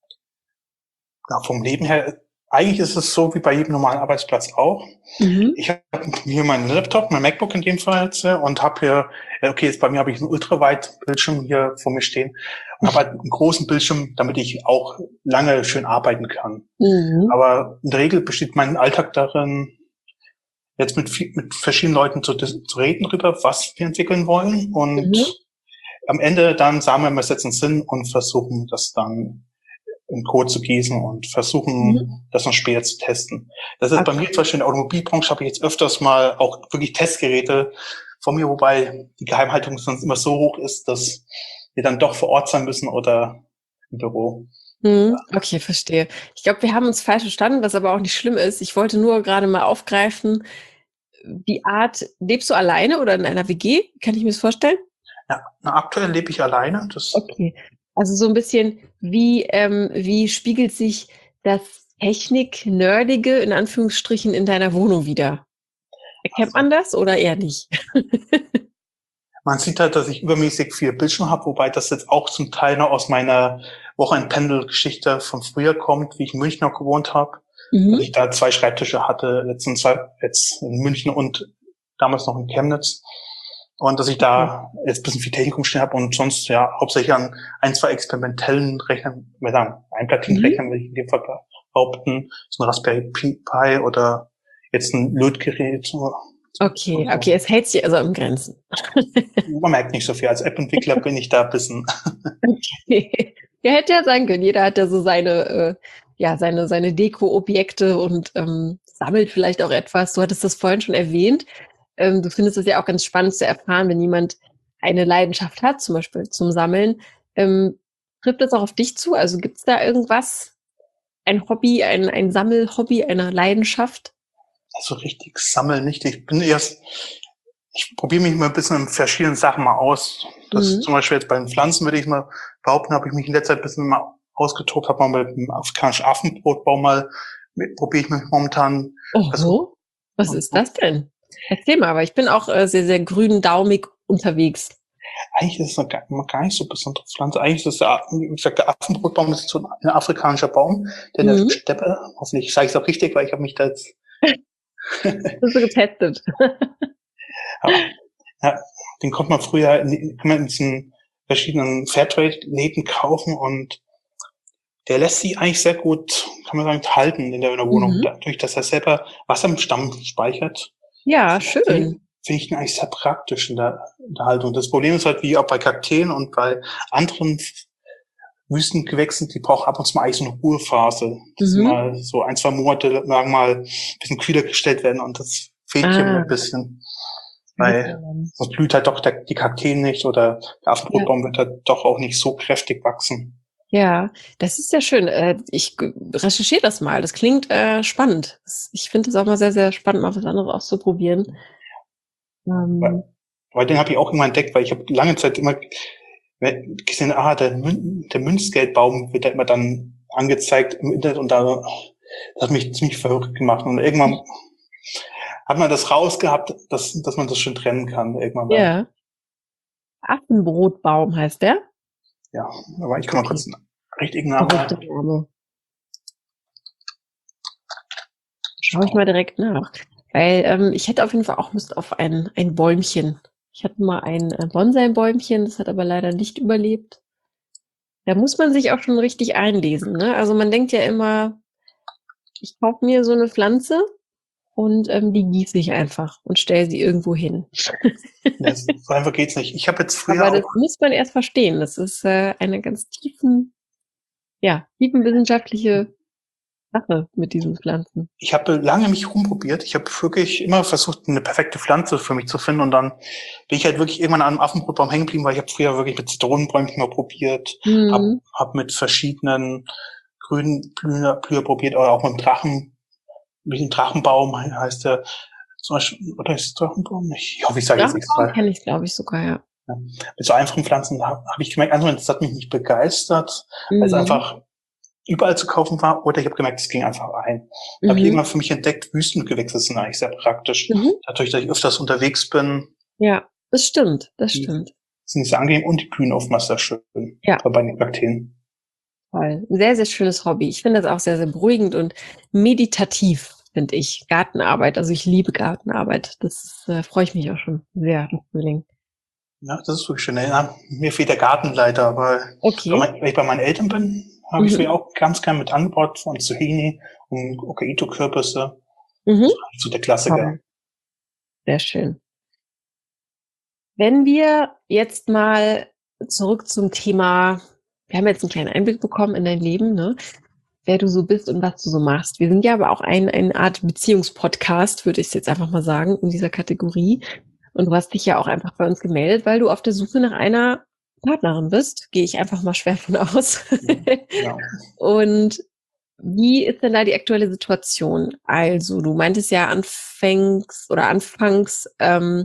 ja, vom Leben her, eigentlich ist es so wie bei jedem normalen Arbeitsplatz auch. Mhm. Ich habe hier meinen Laptop, mein MacBook in dem Fall jetzt, äh, und habe hier, äh, okay, jetzt bei mir habe ich einen Ultraweit-Bildschirm hier vor mir stehen und habe halt einen großen Bildschirm, damit ich auch lange schön arbeiten kann. Mhm. Aber in der Regel besteht mein Alltag darin, jetzt mit, mit verschiedenen Leuten zu, zu reden darüber, was wir entwickeln wollen Mhm. und am Ende dann sagen wir, wir setzen es hin und versuchen das dann in Code zu gießen und versuchen, Mhm. das noch später zu testen. Das ist Okay. bei mir zum Beispiel in der Automobilbranche, habe ich jetzt öfters mal auch wirklich Testgeräte von mir, wobei die Geheimhaltung sonst immer so hoch ist, dass wir dann doch vor Ort sein müssen oder im Büro. Mhm. Okay, verstehe. Ich glaube, wir haben uns falsch verstanden, was aber auch nicht schlimm ist. Ich wollte nur gerade mal aufgreifen, die Art, lebst du alleine oder in einer W G? Kann ich mir das vorstellen? Ja, na, aktuell lebe ich alleine. Das Okay. Also so ein bisschen, wie, ähm, wie spiegelt sich das Technik-Nerdige in Anführungsstrichen in deiner Wohnung wider? Erkennt man das oder eher nicht? Man sieht halt, dass ich übermäßig viel Bildschirm habe, wobei das jetzt auch zum Teil noch aus meiner Wochenendpendelgeschichte von früher kommt, wie ich in München noch gewohnt habe. Mhm. Dass ich da zwei Schreibtische hatte, letztens jetzt in München und damals noch in Chemnitz. Und dass ich da jetzt ein bisschen viel Technikum stehen habe und sonst ja hauptsächlich an ein, zwei experimentellen Rechnern, wir sagen, Einplatinenrechnern, Mhm. würde ich in dem Fall behaupten, so ein Raspberry Pi oder jetzt ein Lötgerät. So. Okay, okay, es hält sich also in Grenzen. Man merkt nicht so viel. Als App-Entwickler bin ich da ein bisschen. Okay. Ja, hätte ja sein können. Jeder hat ja so seine, äh, ja, seine, seine Deko-Objekte und ähm, sammelt vielleicht auch etwas. Du hattest das vorhin schon erwähnt. Ähm, du findest es ja auch ganz spannend zu erfahren, wenn jemand eine Leidenschaft hat, zum Beispiel zum Sammeln. Ähm, trifft das auch auf dich zu? Also gibt es da irgendwas, ein Hobby, ein, ein Sammelhobby, eine Leidenschaft? Also richtig sammeln nicht. Ich bin erst, ich probiere mich mal ein bisschen in verschiedenen Sachen mal aus. Das Mhm. ist zum Beispiel jetzt bei den Pflanzen, würde ich mal behaupten, habe ich mich in letzter Zeit ein bisschen mal ausgetobt, habe mal mit dem afrikanischen Affenbrotbau mal, probiere ich mich momentan. Oho, was ist das denn? Erzähl mal, aber ich bin auch äh, sehr, sehr grün-daumig unterwegs. Eigentlich ist es eine gar, gar nicht so besondere Pflanze. Eigentlich ist es, der, wie gesagt, der Affenbrotbaum ist so ein afrikanischer Baum, der in der Mhm. Steppe, hoffentlich sage ich es auch richtig, weil ich habe mich da jetzt Bist du getestet? aber, ja, den konnte man früher in, kann man in diesen verschiedenen Fairtrade-Läden kaufen und der lässt sich eigentlich sehr gut, kann man sagen, halten in der, in der Wohnung. Mhm. Dadurch, dass er selber Wasser im Stamm speichert, Ja, finde schön. find ich ihn eigentlich sehr praktisch in der, in der Haltung. Das Problem ist halt, wie auch bei Kakteen und bei anderen Wüstengewächsen, die brauchen ab und zu mal eigentlich so eine Ruhephase. Das Mhm. mal so ein, zwei Monate lang mal ein bisschen kühler gestellt werden und das fehlt hier Ah, ein bisschen. Weil Scheiße. sonst blüht halt doch der, die Kakteen nicht oder der Ja. Affenbrotbaum wird halt doch auch nicht so kräftig wachsen. Ja, das ist ja schön. Äh, ich g- recherchiere das mal. Das klingt äh, spannend. Das- Ich finde es auch mal sehr, sehr spannend, mal was anderes auszuprobieren. Weil, Ähm, weil den habe ich auch immer entdeckt, weil ich habe lange Zeit immer gesehen, ah, der, Mün der Münzgeldbaum wird da immer dann angezeigt im Internet und da das hat mich ziemlich verrückt gemacht. Und irgendwann hat man das rausgehabt, dass, dass man das schon trennen kann. Irgendwann mal. ja. Affenbrotbaum heißt der? Ja, aber ich kann mal Okay. kurz einen richtigen Namen. Verrückter Name. Schaue ich mal direkt nach. Weil ähm, ich hätte auf jeden Fall auch Lust auf ein, ein Bäumchen. Ich hatte mal ein äh, Bonsai-Bäumchen, das hat aber leider nicht überlebt. Da muss man sich auch schon richtig einlesen, ne? Also man denkt ja immer, ich kaufe mir so eine Pflanze und ähm, die gieße ich einfach und stelle sie irgendwo hin. Das, so einfach geht's nicht. Ich habe jetzt früher Aber das auch, muss man erst verstehen. Das ist äh, eine ganz tiefen, ja, tiefenwissenschaftliche Sache mit diesen Pflanzen. ich habe lange mich rumprobiert. Ich habe wirklich immer versucht, eine perfekte Pflanze für mich zu finden. Und dann bin ich halt wirklich irgendwann an einem Affenbrotbaum hängen geblieben, weil ich habe früher wirklich mit Zitronenbäumchen mal probiert, habe Mhm. hab mit verschiedenen grünen Blüher, Blüher probiert, oder auch mit dem Drachen, mit dem Drachenbaum heißt der zum Beispiel, oder ist es Drachenbaum? Ich hoffe, ich sage jetzt nichts Drachenbaum falsch. kenne ich, glaube ich, sogar, ja. Ja. Mit so einfachen Pflanzen habe hab ich gemerkt, also das hat mich nicht begeistert, weil es Mhm. einfach überall zu kaufen war, oder ich habe gemerkt, es ging einfach ein. Da habe ich Mhm. irgendwann für mich entdeckt, Wüstengewächse sind eigentlich sehr praktisch. Mhm. Dadurch, dass ich öfters unterwegs bin, Ja, das stimmt, das stimmt. sind die sehr angenehm und die blühen oftmals sehr schön Ja, bei den Kakteen. toll. Ein sehr, sehr schönes Hobby. Ich finde das auch sehr, sehr beruhigend und meditativ, finde ich. Gartenarbeit, also ich liebe Gartenarbeit. Das äh, freue ich mich auch schon sehr im Frühling. Ja, das ist wirklich schön. Ja, mir fehlt der Gartenleiter, aber Okay. wenn ich bei meinen Eltern bin, habe ich Mhm. früher auch ganz gern mit angebaut von Zucchini und Hokkaido-Kürbisse. Mhm. So der Klassiker. Toll. Sehr schön. Wenn wir jetzt mal zurück zum Thema wir haben jetzt einen kleinen Einblick bekommen in dein Leben, ne? Wer du so bist und was du so machst. Wir sind ja aber auch ein, eine Art Beziehungspodcast, würde ich jetzt einfach mal sagen, in dieser Kategorie. Und du hast dich ja auch einfach bei uns gemeldet, weil du auf der Suche nach einer Partnerin bist. Gehe ich einfach mal schwer von aus. Ja. Und wie ist denn da die aktuelle Situation? Also, du meintest ja anfangs oder anfangs, ähm,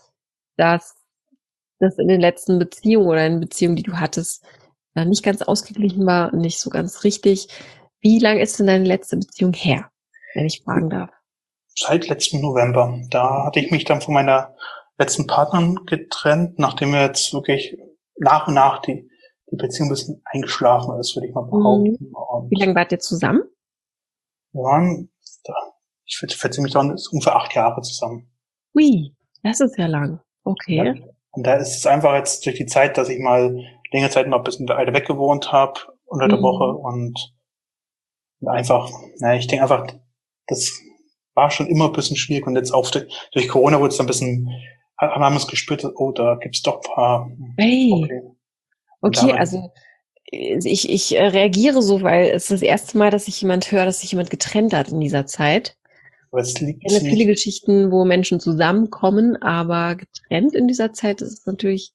dass das in den letzten Beziehungen oder in Beziehungen, die du hattest, äh, nicht ganz ausgeglichen war, nicht so ganz richtig. Wie lang ist denn deine letzte Beziehung her, wenn ich fragen darf? Seit letzten November. Da hatte ich mich dann von meiner letzten Partnerin getrennt, nachdem wir jetzt wirklich nach und nach die, die Beziehung ein bisschen eingeschlafen ist, würde ich mal behaupten. Mhm. Und Wie lange wart ihr zusammen? wir waren, ich schätze mich dann, ungefähr acht Jahre zusammen. Ui, das ist ja lang. Okay. Ja. Und da ist es einfach jetzt durch die Zeit, dass ich mal längere Zeit mal ein bisschen weiter weg gewohnt habe, unter der Mhm. Woche und einfach, naja, ich denke einfach, das war schon immer ein bisschen schwierig und jetzt auch durch Corona wurde es ein bisschen, haben wir es gespürt, oh, da gibt's doch ein paar Hey. Probleme. Und Okay, damit, also äh, ich, ich äh, reagiere so, weil es ist das erste Mal, dass ich jemand höre, dass sich jemand getrennt hat in dieser Zeit. aber es liegt Ich kenne viele nicht, Geschichten, wo Menschen zusammenkommen, aber getrennt in dieser Zeit ist es natürlich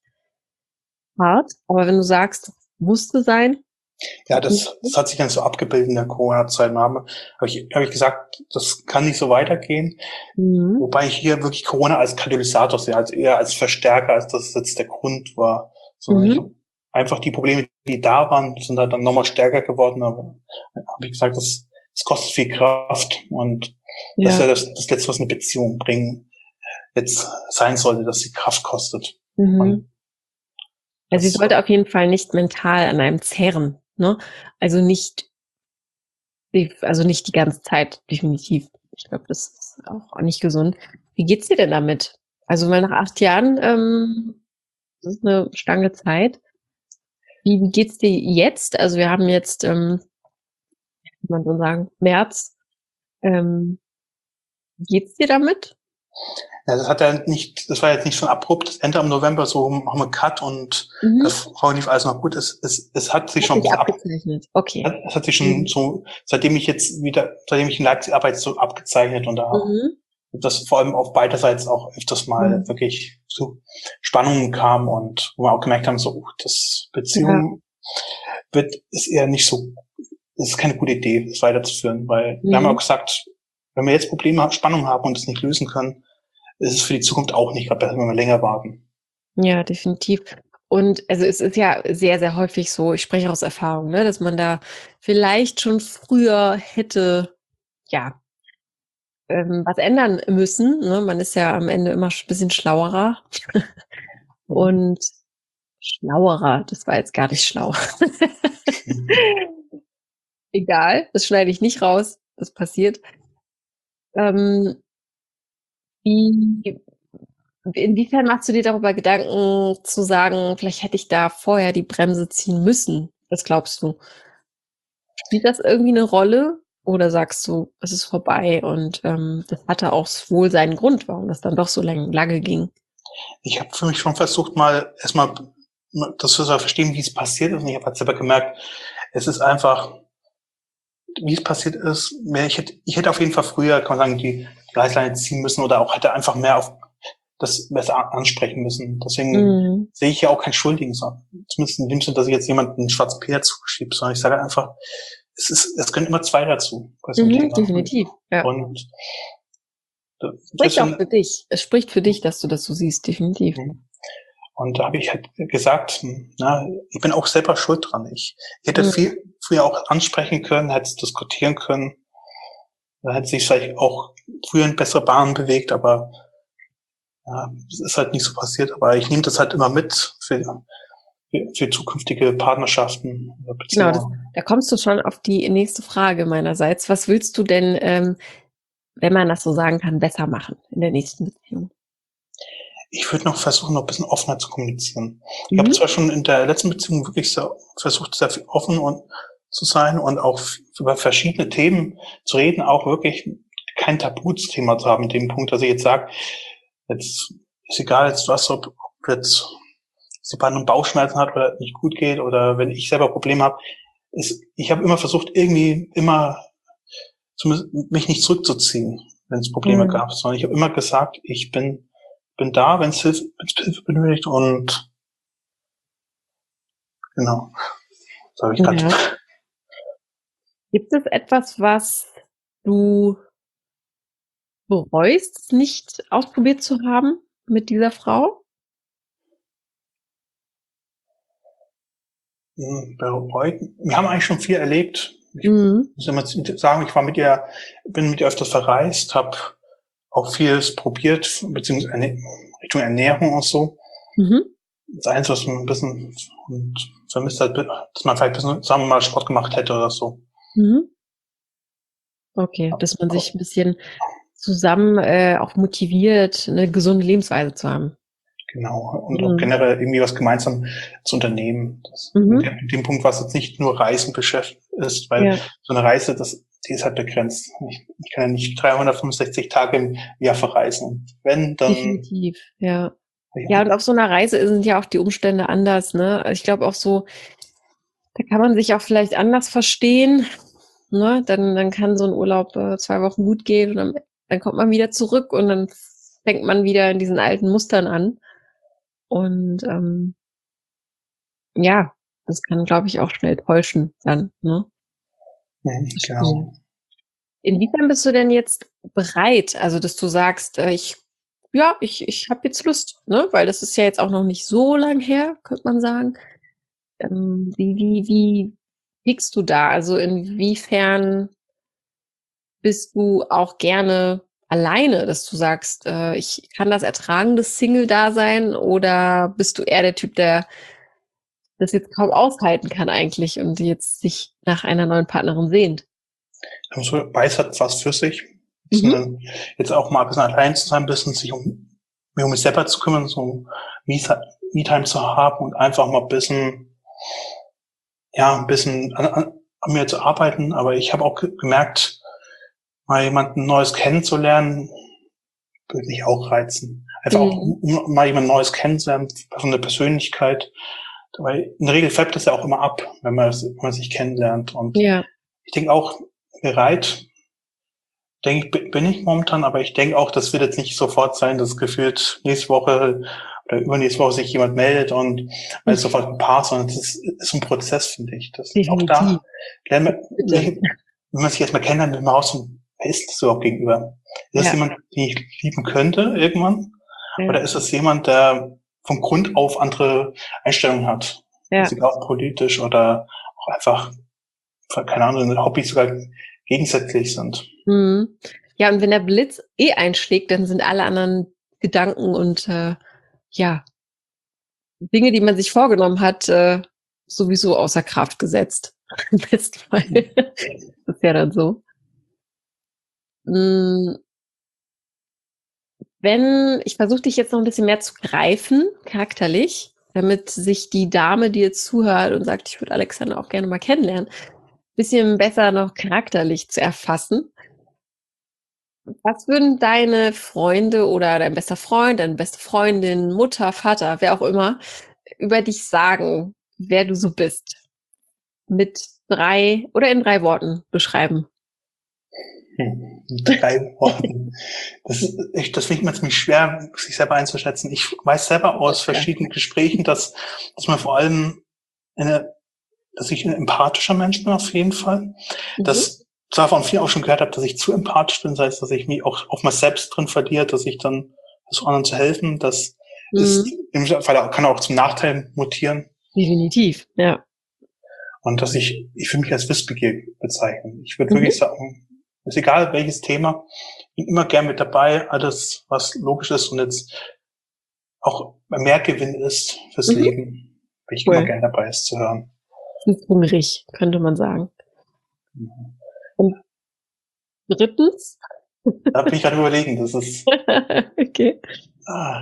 hart. Aber wenn du sagst, musste sein, ja, das, das hat sich dann so abgebildet in der Corona-Zeit. Da habe ich, hab ich gesagt, das kann nicht so weitergehen. mhm. Wobei ich hier wirklich Corona als Katalysator sehe, als eher als Verstärker, als dass es jetzt der Grund war. Sondern ich Mhm. hab einfach die Probleme, die da waren, sind halt dann nochmal stärker geworden. Aber habe ich gesagt, das, das kostet viel Kraft und das ist ja Ja. das, das Letzte, was eine Beziehung bringen jetzt sein sollte, dass sie Kraft kostet. Mhm. Und Also sie das, sollte auf jeden Fall nicht mental an einem zehren, ne? Also nicht, also nicht die ganze Zeit, definitiv. Ich glaube, das ist auch nicht gesund. Wie geht's dir denn damit? Also mal nach acht Jahren, ähm, das ist eine Stange Zeit. Wie, wie geht's dir jetzt? Also wir haben jetzt, ähm, wie kann man so sagen, März. Ähm, wie geht's dir damit? ja, das hat ja nicht, das war jetzt nicht so ein abrupt Ende am November, so machen wir Cut und Mhm. das lief alles noch gut. Es, es, es hat sich Hat schon ein sich bisschen ab, abgezeichnet. Okay. es hat sich schon Mhm. so, seitdem ich jetzt wieder, seitdem ich in Leipzig arbeite, so abgezeichnet und da Mhm. das vor allem auf beiderseits auch öfters mal Mhm. wirklich zu Spannungen kam und wo wir auch gemerkt haben, so, uh, das Ja. Beziehung wird, ist eher nicht so, ist keine gute Idee, das weiterzuführen, weil wir haben ja auch Mhm. gesagt, wenn wir jetzt Probleme haben, Spannungen haben und es nicht lösen können, ist es für die Zukunft auch nicht gerade besser, wenn wir länger warten. Ja, definitiv. Und also es ist ja sehr, sehr häufig so, ich spreche aus Erfahrung, ne, dass man da vielleicht schon früher hätte, ja, ähm, was ändern müssen. Ne? Man ist ja am Ende immer ein bisschen schlauerer. Und schlauerer, das war jetzt gar nicht schlau. Egal, das schneide ich nicht raus, das passiert. Ähm, wie, inwiefern machst du dir darüber Gedanken zu sagen, vielleicht hätte ich da vorher die Bremse ziehen müssen? Was glaubst du? Spielt das irgendwie eine Rolle? Oder sagst du, es ist vorbei und ähm, das hatte auch wohl seinen Grund, warum das dann doch so lang, lange ging? Ich habe für mich schon versucht, mal erstmal das zu verstehen, wie es passiert ist. Und ich habe halt selber gemerkt, es ist einfach, wie es passiert ist, mehr, ich hätte, ich hätte auf jeden Fall früher, kann man sagen, die, die Reißleine ziehen müssen oder auch hätte einfach mehr auf das besser ansprechen müssen. Deswegen Mhm. sehe ich ja auch keinen Schuldigen, so. Zumindest in dem Sinne, dass ich jetzt jemanden einen schwarzen Peter zuschiebe, sondern ich sage einfach, es ist, es können immer zwei dazu. Bei so einem Mhm, Thema. definitiv, ja. Und Spricht auch deswegen, für dich. Es spricht für dich, dass du das so siehst, definitiv. und da habe ich halt gesagt, na, ich bin auch selber schuld dran. Ich, ich hätte Mhm. viel früher auch ansprechen können, hätte es diskutieren können. Da hätte sich vielleicht auch früher in bessere Bahnen bewegt, aber ja, es ist halt nicht so passiert. Aber ich nehme das halt immer mit für, für, für zukünftige Partnerschaften oder Genau, das, Beziehungen. da kommst du schon auf die nächste Frage meinerseits. Was willst du denn, ähm, wenn man das so sagen kann, besser machen in der nächsten Beziehung? Ich würde noch versuchen, noch ein bisschen offener zu kommunizieren. Ich Mhm. habe zwar schon in der letzten Beziehung wirklich sehr, versucht, sehr viel offen und, zu sein und auch über verschiedene Themen zu reden, auch wirklich kein Tabuthema zu haben in dem Punkt, dass ich jetzt sage, jetzt ist egal jetzt was, ob, ob jetzt sie Partnerin Bauchschmerzen hat oder nicht gut geht oder wenn ich selber Probleme habe, ist, ich habe immer versucht, irgendwie immer zumindest mich nicht zurückzuziehen, wenn es Probleme Mhm. gab, sondern ich habe immer gesagt, ich bin bin da, wenn es Hilfe, wenn's Hilfe benötigt und genau, das habe ich gerade. Ja. Gibt es etwas, was du bereust, es nicht ausprobiert zu haben mit dieser Frau? Hm, bereut. Wir haben eigentlich schon viel erlebt. Ich Mhm. muss immer sagen, ich war mit ihr, bin mit ihr öfters verreist, habe auch vieles probiert, beziehungsweise eine, Richtung Ernährung und so. Mhm. Das Einzige, was man ein bisschen und vermisst hat, dass man vielleicht ein bisschen, sagen wir mal, Sport gemacht hätte oder so. Mhm. Okay, dass man sich ein bisschen zusammen äh, auch motiviert, eine gesunde Lebensweise zu haben. Genau. Und auch Mhm. generell irgendwie was gemeinsam zu unternehmen. Das, Mhm. in, dem, in dem Punkt, was jetzt nicht nur Reisen beschäftigt ist, weil Ja. so eine Reise, das, die ist halt begrenzt. Ich, ich kann ja nicht dreihundertfünfundsechzig Tage im Jahr verreisen. Wenn, dann. Definitiv, ja. Ja, Ja, und auf so einer Reise sind ja auch die Umstände anders, ne? Ich glaube auch so, da kann man sich auch vielleicht anders verstehen, ne? Dann, dann kann so ein Urlaub äh, zwei Wochen gut gehen und dann, dann kommt man wieder zurück und dann fängt man wieder in diesen alten Mustern an. Und ähm, ja, das kann, glaube ich, auch schnell täuschen dann, ne? mhm, Verstehe. genau. Inwiefern bist du denn jetzt bereit, also dass du sagst, äh, ich, ja, ich, ich habe jetzt Lust, ne? Weil das ist ja jetzt auch noch nicht so lang her, könnte man sagen. Ähm, wie, wie, wie tickst du da? Also inwiefern bist du auch gerne alleine, dass du sagst, äh, ich kann das ertragen, das Single-Dasein, oder bist du eher der Typ, der das jetzt kaum aushalten kann eigentlich und jetzt sich nach einer neuen Partnerin sehnt? Also beides hat was für sich. Mhm. Jetzt auch mal ein bisschen allein zu sein, ein bisschen sich um, mich um mich selber zu kümmern, so Me-Time zu haben und einfach mal ein bisschen, ja, ein bisschen an, an, an mir zu arbeiten. Aber ich habe auch gemerkt, mal jemanden Neues kennenzulernen, würde mich auch reizen. Einfach auch, Mhm. um mal jemand Neues kennenzulernen, von der Persönlichkeit. Weil in der Regel färbt das ja auch immer ab, wenn man, wenn man sich kennenlernt. Und Ja. ich denke auch, bereit, denke ich, bin ich momentan, aber ich denke auch, das wird jetzt nicht sofort sein, dass gefühlt nächste Woche oder übernächste Woche sich jemand meldet und man ist sofort ein Paar, sondern das ist, ist ein Prozess, finde ich. Das auch Definitiv. da, lernen wir, Bitte. wenn man sich erstmal kennenlernt, wird man auch so, wer ist das überhaupt gegenüber? Ist das Ja. jemand, den ich lieben könnte irgendwann? Ja. Oder ist das jemand, der vom Grund auf andere Einstellungen hat? Ja. Ist egal, ob politisch oder auch einfach, keine Ahnung, Hobbys sogar gegensätzlich sind. Mhm. Ja, und wenn der Blitz eh einschlägt, dann sind alle anderen Gedanken und äh, ja, Dinge, die man sich vorgenommen hat, äh, sowieso außer Kraft gesetzt. Im besten Fall. Das ist ja dann so. Mm, Wenn, ich versuche dich jetzt noch ein bisschen mehr zu greifen, charakterlich, damit sich die Dame, die jetzt zuhört und sagt, ich würde Alexander auch gerne mal kennenlernen, ein bisschen besser noch charakterlich zu erfassen. Was würden deine Freunde oder dein bester Freund, deine beste Freundin, Mutter, Vater, wer auch immer, über dich sagen, wer du so bist? Mit drei oder in drei Worten beschreiben. Hm, in drei Worten. Das ist echt, das finde ich mir ziemlich schwer, sich selber einzuschätzen. Ich weiß selber aus verschiedenen Gesprächen, dass, dass man vor allem eine, dass ich ein empathischer Mensch bin auf jeden Fall. Mhm. Dass zwar von vielen auch schon gehört habe, dass ich zu empathisch bin, das heißt, dass ich mich auch auf mal selbst drin verliere, dass ich dann versuche, anderen zu helfen. Das Mhm. ist im Fall auch, kann auch zum Nachteil mutieren. Definitiv, ja. Und dass ich, ich würde mich als wissbegierig bezeichnen. Ich würde Mhm. wirklich sagen, ist egal welches Thema, bin immer gern mit dabei, alles, was logisch ist und jetzt auch mehr Gewinn ist fürs Mhm. Leben, bin ich Cool. immer gern dabei, es zu hören. Hungrig, könnte man sagen. Mhm. Und drittens? Da bin ich gerade überlegen, das ist, Okay. ah,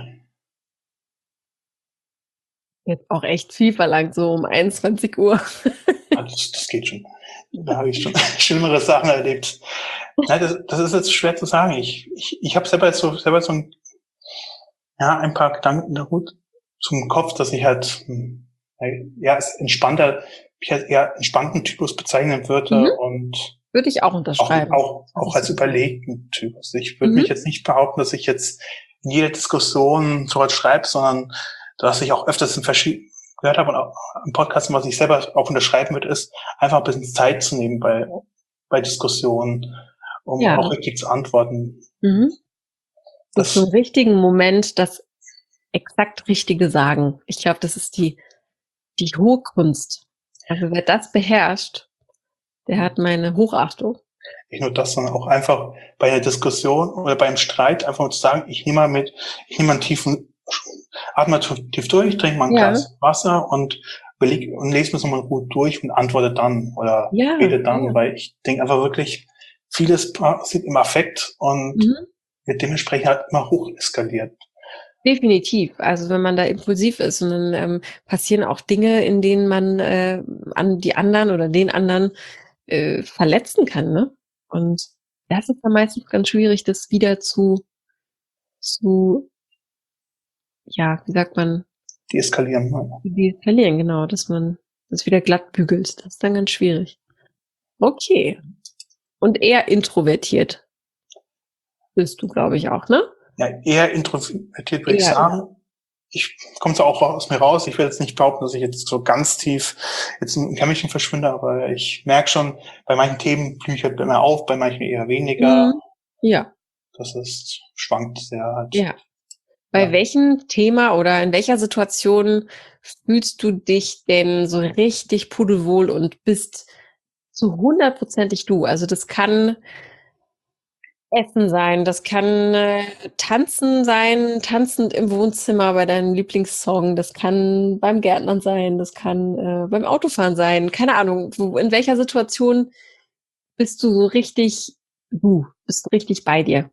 Jetzt auch echt viel verlangt, so um einundzwanzig Uhr. das, das geht schon. Da habe ich schon schlimmere Sachen erlebt. Nein, das, das ist jetzt schwer zu sagen. Ich, ich, ich habe selber jetzt so, selber so ein, ja, ein paar Gedanken in der Hut. zum Kopf, dass ich halt, ja, als entspannter, ich als eher entspannten Typus bezeichnen würde Mhm. und Würde ich auch auch, unterschreiben. auch, Das auch ist als so. überlegten Typus. Ich würde Mhm. mich jetzt nicht behaupten, dass ich jetzt in jeder Diskussion sowas schreibe, sondern dass ich auch öfters in verschiedenen gehört habe und auch im Podcast, was ich selber auch unterschreiben würde, ist, einfach ein bisschen Zeit zu nehmen bei, bei Diskussionen, um Ja. auch richtig zu antworten. Mhm. So Das, zum richtigen Moment das exakt Richtige sagen. Ich glaube, das ist die, die hohe Kunst. Also wer das beherrscht, der hat meine Hochachtung. nicht nur das, sondern auch einfach bei einer Diskussion oder beim Streit einfach mal zu sagen, ich nehme mal mit, ich nehme mal einen tiefen, atme mal tief durch, trinke mal ein Ja. Glas Wasser und überleg und lese mir es nochmal gut durch und antworte dann oder Ja, rede dann, ja. weil ich denke einfach wirklich, vieles passiert im Affekt und Mhm. wird dementsprechend halt immer hoch eskaliert. Definitiv. Also wenn man da impulsiv ist und dann ähm, passieren auch Dinge, in denen man äh, an die anderen oder den anderen äh, verletzen kann, ne? Und das ist dann meistens ganz schwierig, das wieder zu, zu, ja, wie sagt man, Die eskalieren. die verlieren, genau, dass man das wieder glatt bügelt. Das ist dann ganz schwierig. Okay. Und eher introvertiert bist du, glaube ich, auch, ne? Ja, eher introvertiert würde ich Eher. sagen. Ich komme zwar auch aus mir raus, ich will jetzt nicht behaupten, dass ich jetzt so ganz tief jetzt in Kämmerchen verschwinde, aber ich merke schon, bei manchen Themen blühe ich halt immer auf, bei manchen eher weniger. Mhm. Ja. Das ist, schwankt sehr halt. Ja. Bei Ja. welchem Thema oder in welcher Situation fühlst du dich denn so richtig pudelwohl und bist zu hundertprozentig du? Also das kann Essen sein, das kann äh, Tanzen sein, tanzend im Wohnzimmer bei deinem Lieblingssong, das kann beim Gärtnern sein, das kann äh, beim Autofahren sein, keine Ahnung. Wo, in welcher Situation bist du so richtig du, bist du richtig bei dir?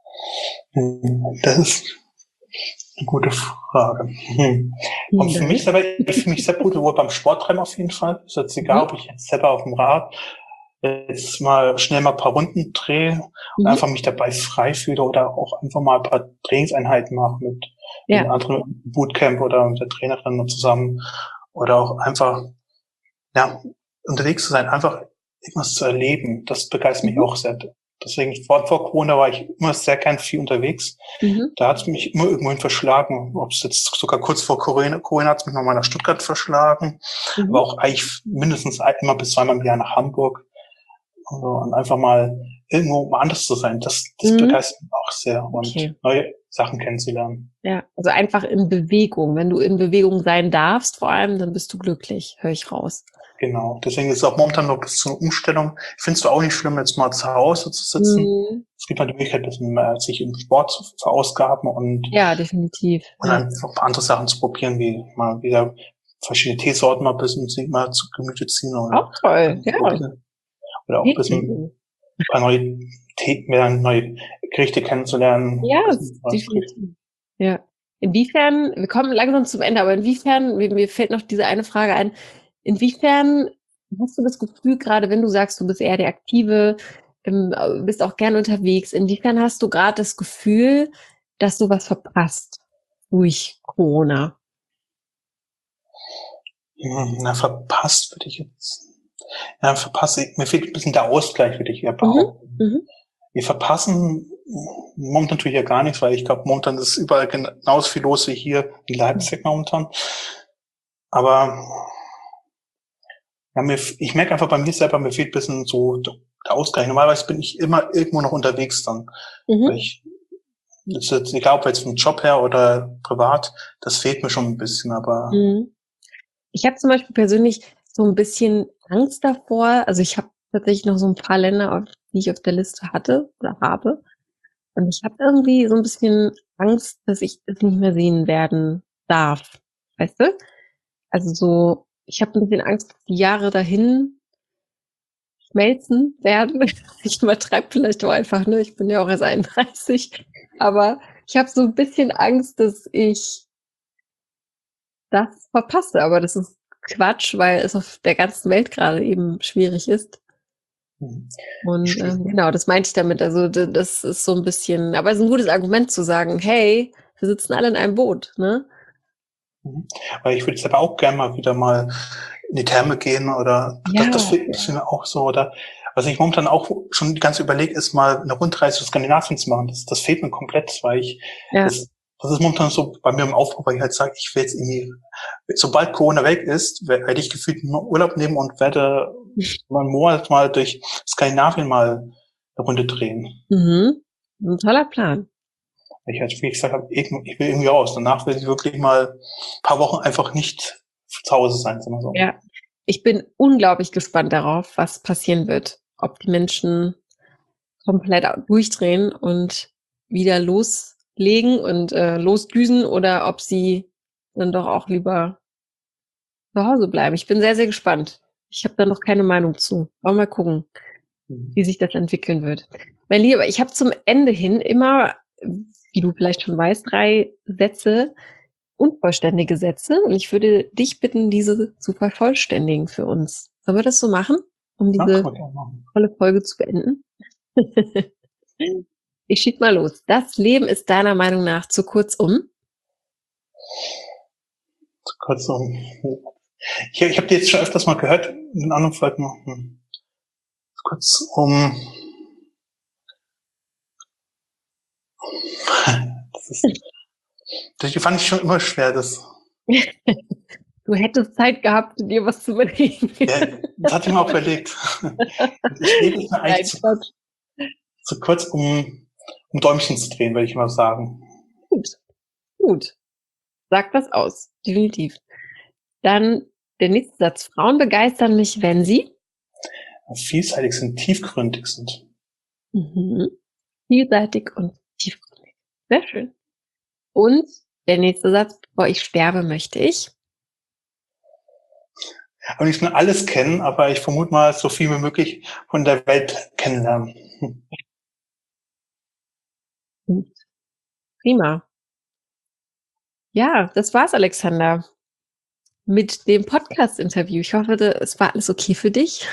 Das ist eine gute Frage. Hm. Und für mich selber, ich fühle mich sehr pudelwohl beim Sporttreiben auf jeden Fall. Ist jetzt egal, Mhm. ob ich jetzt selber auf dem Rad jetzt mal schnell mal ein paar Runden drehe und Mhm. einfach mich dabei frei fühle oder auch einfach mal ein paar Trainingseinheiten mache mit, Ja. mit anderen Bootcamp oder mit der Trainerin zusammen oder auch einfach, ja, unterwegs zu sein, einfach irgendwas zu erleben. Das begeistert mich Mhm. auch sehr. Deswegen, vor, vor Corona war ich immer sehr gern viel unterwegs. Mhm. Da hat es mich immer irgendwohin verschlagen. Ob es jetzt sogar kurz vor Corona, Corona hat es mich nochmal nach Stuttgart verschlagen, Mhm. aber auch eigentlich mindestens immer bis zweimal im Jahr nach Hamburg. Also, und einfach mal irgendwo mal anders zu sein, das, das Mhm. begeistert mich auch sehr und Okay. neue Sachen kennenzulernen. Ja, also einfach in Bewegung. Wenn du in Bewegung sein darfst, vor allem, dann bist du glücklich, höre ich raus. Genau. Deswegen ist es auch momentan noch bis zur Umstellung. Ich finde es auch nicht schlimm, jetzt mal zu Hause zu sitzen. Mhm. Es gibt halt die Möglichkeit, ein bisschen mehr sich im Sport zu verausgaben und, Ja, definitiv. und Ja. einfach ein paar andere Sachen zu probieren, wie mal wieder verschiedene Teesorten mal ein bisschen sich mal zu Gemüte ziehen oder, Auch toll, ja. oder auch ein bisschen ein paar neue Tee, mehr neue Gerichte kennenzulernen. Ja, Bisschen was- definitiv. Ja. Inwiefern, wir kommen langsam zum Ende, aber inwiefern, mir, mir fällt noch diese eine Frage ein, inwiefern hast du das Gefühl, gerade wenn du sagst, du bist eher der Aktive, ähm, bist auch gern unterwegs, inwiefern hast du gerade das Gefühl, dass du was verpasst durch Corona? Hm, Na, verpasst würde ich jetzt, ja, verpasst, mir fehlt ein bisschen der Ausgleich, würde ich eher behaupten. Mhm. Mhm. Wir verpassen momentan natürlich ja gar nichts, weil ich glaube, momentan ist überall genauso viel los wie hier in Leipzig momentan. Aber ja, mir, ich merke einfach bei mir selber, mir fehlt ein bisschen so der Ausgleich. Normalerweise bin ich immer irgendwo noch unterwegs dann. Mhm. Weil ich, das ist jetzt, egal ob jetzt vom Job her oder privat, das fehlt mir schon ein bisschen, aber Mhm. Ich habe zum Beispiel persönlich so ein bisschen Angst davor. Also ich habe tatsächlich noch so ein paar Länder, auf, die ich auf der Liste hatte oder habe. Und ich habe irgendwie so ein bisschen Angst, dass ich es nicht mehr sehen werden darf. Weißt du? Also so, ich habe ein bisschen Angst, dass die Jahre dahin schmelzen werden. Ich übertreibe vielleicht auch einfach, ne? Ich bin ja auch erst einunddreißig. Aber ich habe so ein bisschen Angst, dass ich das verpasse. Aber das ist Quatsch, weil es auf der ganzen Welt gerade eben schwierig ist. hm, Und äh, genau, das meinte ich damit. Also d- das ist so ein bisschen, aber es ist ein gutes Argument zu sagen, hey, wir sitzen alle in einem Boot, ne? Mhm. Weil ich würde jetzt aber auch gerne mal wieder mal in die Therme gehen oder das, Ja, das ist mir auch so. Oder was ich momentan auch schon ganz überlege, ist mal eine Rundreise durch Skandinavien zu machen. Das, das fehlt mir komplett, weil ich ja. das, das ist momentan so bei mir im Aufbau, weil ich halt sage, ich will jetzt irgendwie, sobald Corona weg ist, werde ich gefühlt nur Urlaub nehmen und werde mal einen Monat mal durch Skandinavien mal eine Runde drehen. Mhm. Ein toller Plan. Ich halt, wie gesagt habe, ich ich will irgendwie raus. Danach will ich wirklich mal ein paar Wochen einfach nicht zu Hause sein, sagen wir so. Ja. Ich bin unglaublich gespannt darauf, was passieren wird. Ob die Menschen komplett durchdrehen und wieder loslegen und äh, losdüsen oder ob sie dann doch auch lieber zu Hause bleiben. Ich bin sehr, sehr gespannt. Ich habe da noch keine Meinung zu. Aber mal gucken, wie sich das entwickeln wird. Mein Lieber, ich habe zum Ende hin immer, wie du vielleicht schon weißt, drei Sätze, unvollständige Sätze. Und ich würde dich bitten, diese zu vervollständigen für uns. Sollen wir das so machen, um Ja, diese kann man gerne machen. tolle Folge zu beenden? Ich schieb mal los. Das Leben ist deiner Meinung nach zu kurz um? Kurz so. Ich, ich habe die jetzt schon öfters mal gehört, in den anderen Folgen. Hm. Kurz um. Das ist, das fand ich schon immer schwer. Das, Du hättest Zeit gehabt, dir was zu überlegen. ja, das hatte ich mir auch überlegt. Das Leben ist mir eigentlich zu, zu kurz, um, um Däumchen zu drehen, würde ich mal sagen. Gut, gut. Sag das aus, definitiv. Dann der nächste Satz. Frauen begeistern mich, wenn sie Vielseitig sind, tiefgründig sind. mhm. vielseitig und tiefgründig. Sehr schön. Und der nächste Satz, bevor ich sterbe, möchte ich Aber nicht nur alles kennen, aber ich vermute mal, so viel wie möglich von der Welt kennenlernen. Gut. Prima. Ja, das war's, Alexander, mit dem Podcast-Interview. Ich hoffe, es war alles okay für dich.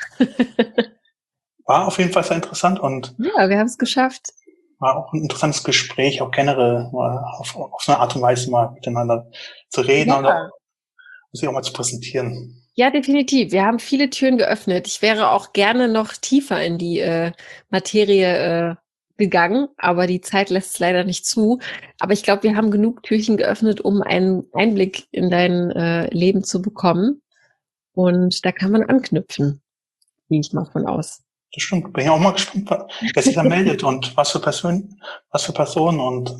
War auf jeden Fall sehr interessant und Ja, wir haben es geschafft. war auch ein interessantes Gespräch, auch generell mal auf, auf so eine Art und Weise mal miteinander zu reden Ja. und auch, sich auch mal zu präsentieren. Ja, definitiv. Wir haben viele Türen geöffnet. Ich wäre auch gerne noch tiefer in die äh, Materie äh, gegangen, aber die Zeit lässt es leider nicht zu. Aber ich glaube, wir haben genug Türchen geöffnet, um einen Einblick in dein äh, Leben zu bekommen. Und da kann man anknüpfen, gehe ich mal von aus. Das stimmt. Bin ich auch mal gespannt, wer sich da meldet und was für Personen, was für Personen und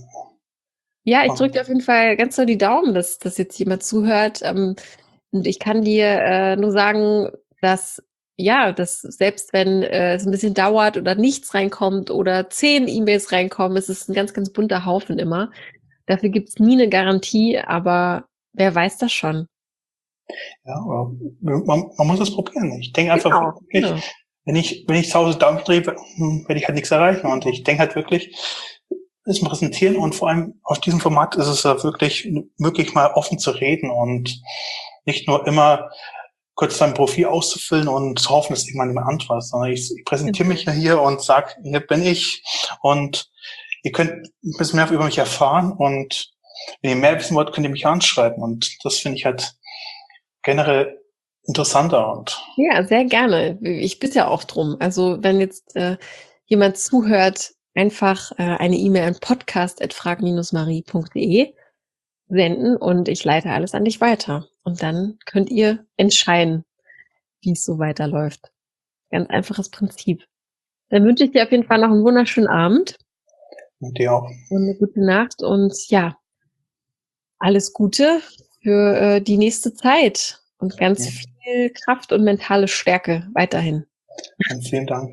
Ja, ich drücke dir auf jeden Fall ganz so die Daumen, dass, dass jetzt jemand zuhört. Ähm, und ich kann dir äh, nur sagen, dass ja, dass selbst wenn äh, es ein bisschen dauert oder nichts reinkommt oder zehn E-Mails reinkommen, es ist ein ganz, ganz bunter Haufen immer. Dafür gibt's nie eine Garantie, aber wer weiß das schon? ja, man, man muss es probieren. Ich denke einfach Genau, wirklich, genau. wenn ich, wenn ich zu Hause Daumen drehe, werde ich halt nichts erreichen. Und ich denke halt wirklich, das Präsentieren und vor allem auf diesem Format ist es ja wirklich möglich, mal offen zu reden und nicht nur immer kurz sein Profil auszufüllen und zu hoffen, dass irgendwann jemand antwortet, sondern ich, ich präsentiere mich ja hier und sage, hier bin ich und ihr könnt ein bisschen mehr über mich erfahren und wenn ihr mehr wissen wollt, könnt ihr mich anschreiben und das finde ich halt generell interessanter und Ja, sehr gerne. Ich bitte ja auch drum. Also wenn jetzt äh, jemand zuhört, einfach äh, eine E-Mail an podcast at frag marie punkt de senden und ich leite alles an dich weiter. Und dann könnt ihr entscheiden, wie es so weiterläuft. Ganz einfaches Prinzip. Dann wünsche ich dir auf jeden Fall noch einen wunderschönen Abend. und die auch. Und eine gute Nacht und ja, alles Gute für äh, die nächste Zeit und ganz Ja. viel Kraft und mentale Stärke weiterhin. Und vielen Dank.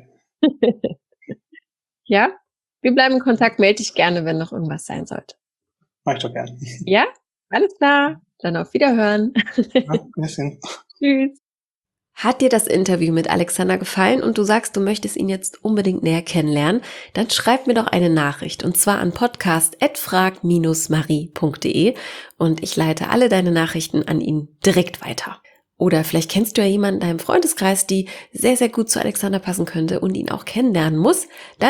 Ja, wir bleiben in Kontakt. Melde dich gerne, wenn noch irgendwas sein sollte. Mach ich doch gerne. Ja, alles klar. Dann auf Wiederhören. Ja, wir sind. Tschüss. Hat dir das Interview mit Alexander gefallen und du sagst, du möchtest ihn jetzt unbedingt näher kennenlernen, dann schreib mir doch eine Nachricht und zwar an podcast at frag marie punkt de und ich leite alle deine Nachrichten an ihn direkt weiter. Oder vielleicht kennst du ja jemanden in deinem Freundeskreis, die sehr, sehr gut zu Alexander passen könnte und ihn auch kennenlernen muss, dann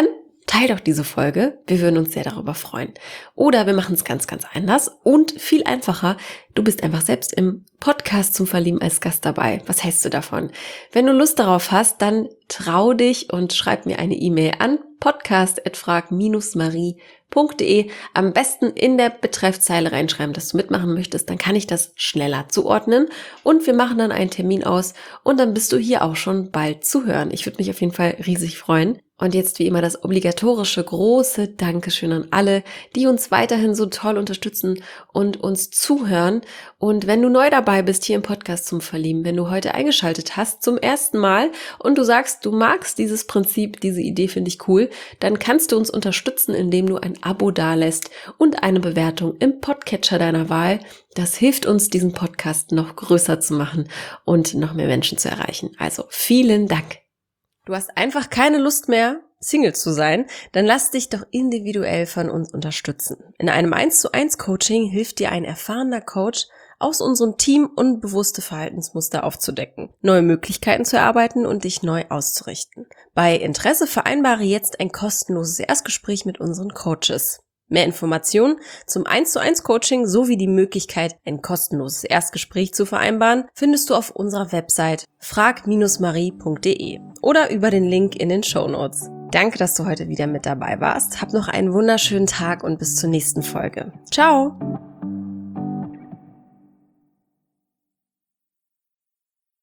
teil doch diese Folge. Wir würden uns sehr darüber freuen. Oder wir machen es ganz, ganz anders und viel einfacher. Du bist einfach selbst im Podcast zum Verlieben als Gast dabei. Was hältst du davon? Wenn du Lust darauf hast, dann trau dich und schreib mir eine E-Mail an podcast at frag Bindestrich marie punkt de. Am besten in der Betreffzeile reinschreiben, dass du mitmachen möchtest. Dann kann ich das schneller zuordnen und wir machen dann einen Termin aus und dann bist du hier auch schon bald zu hören. Ich würde mich auf jeden Fall riesig freuen. Und jetzt wie immer das obligatorische große Dankeschön an alle, die uns weiterhin so toll unterstützen und uns zuhören. Und wenn du neu dabei bist hier im Podcast zum Verlieben, wenn du heute eingeschaltet hast zum ersten Mal und du sagst, du magst dieses Prinzip, diese Idee finde ich cool, dann kannst du uns unterstützen, indem du ein Abo dalässt und eine Bewertung im Podcatcher deiner Wahl. Das hilft uns, diesen Podcast noch größer zu machen und noch mehr Menschen zu erreichen. Also vielen Dank. Du hast einfach keine Lust mehr, Single zu sein, dann lass dich doch individuell von uns unterstützen. In einem eins zu eins Coaching hilft dir ein erfahrener Coach aus unserem Team, unbewusste Verhaltensmuster aufzudecken, neue Möglichkeiten zu erarbeiten und dich neu auszurichten. Bei Interesse vereinbare jetzt ein kostenloses Erstgespräch mit unseren Coaches. Mehr Informationen zum eins zu eins Coaching sowie die Möglichkeit, ein kostenloses Erstgespräch zu vereinbaren, findest du auf unserer Website frag Bindestrich marie punkt de oder über den Link in den Shownotes. Danke, dass du heute wieder mit dabei warst. Hab noch einen wunderschönen Tag und bis zur nächsten Folge. Ciao!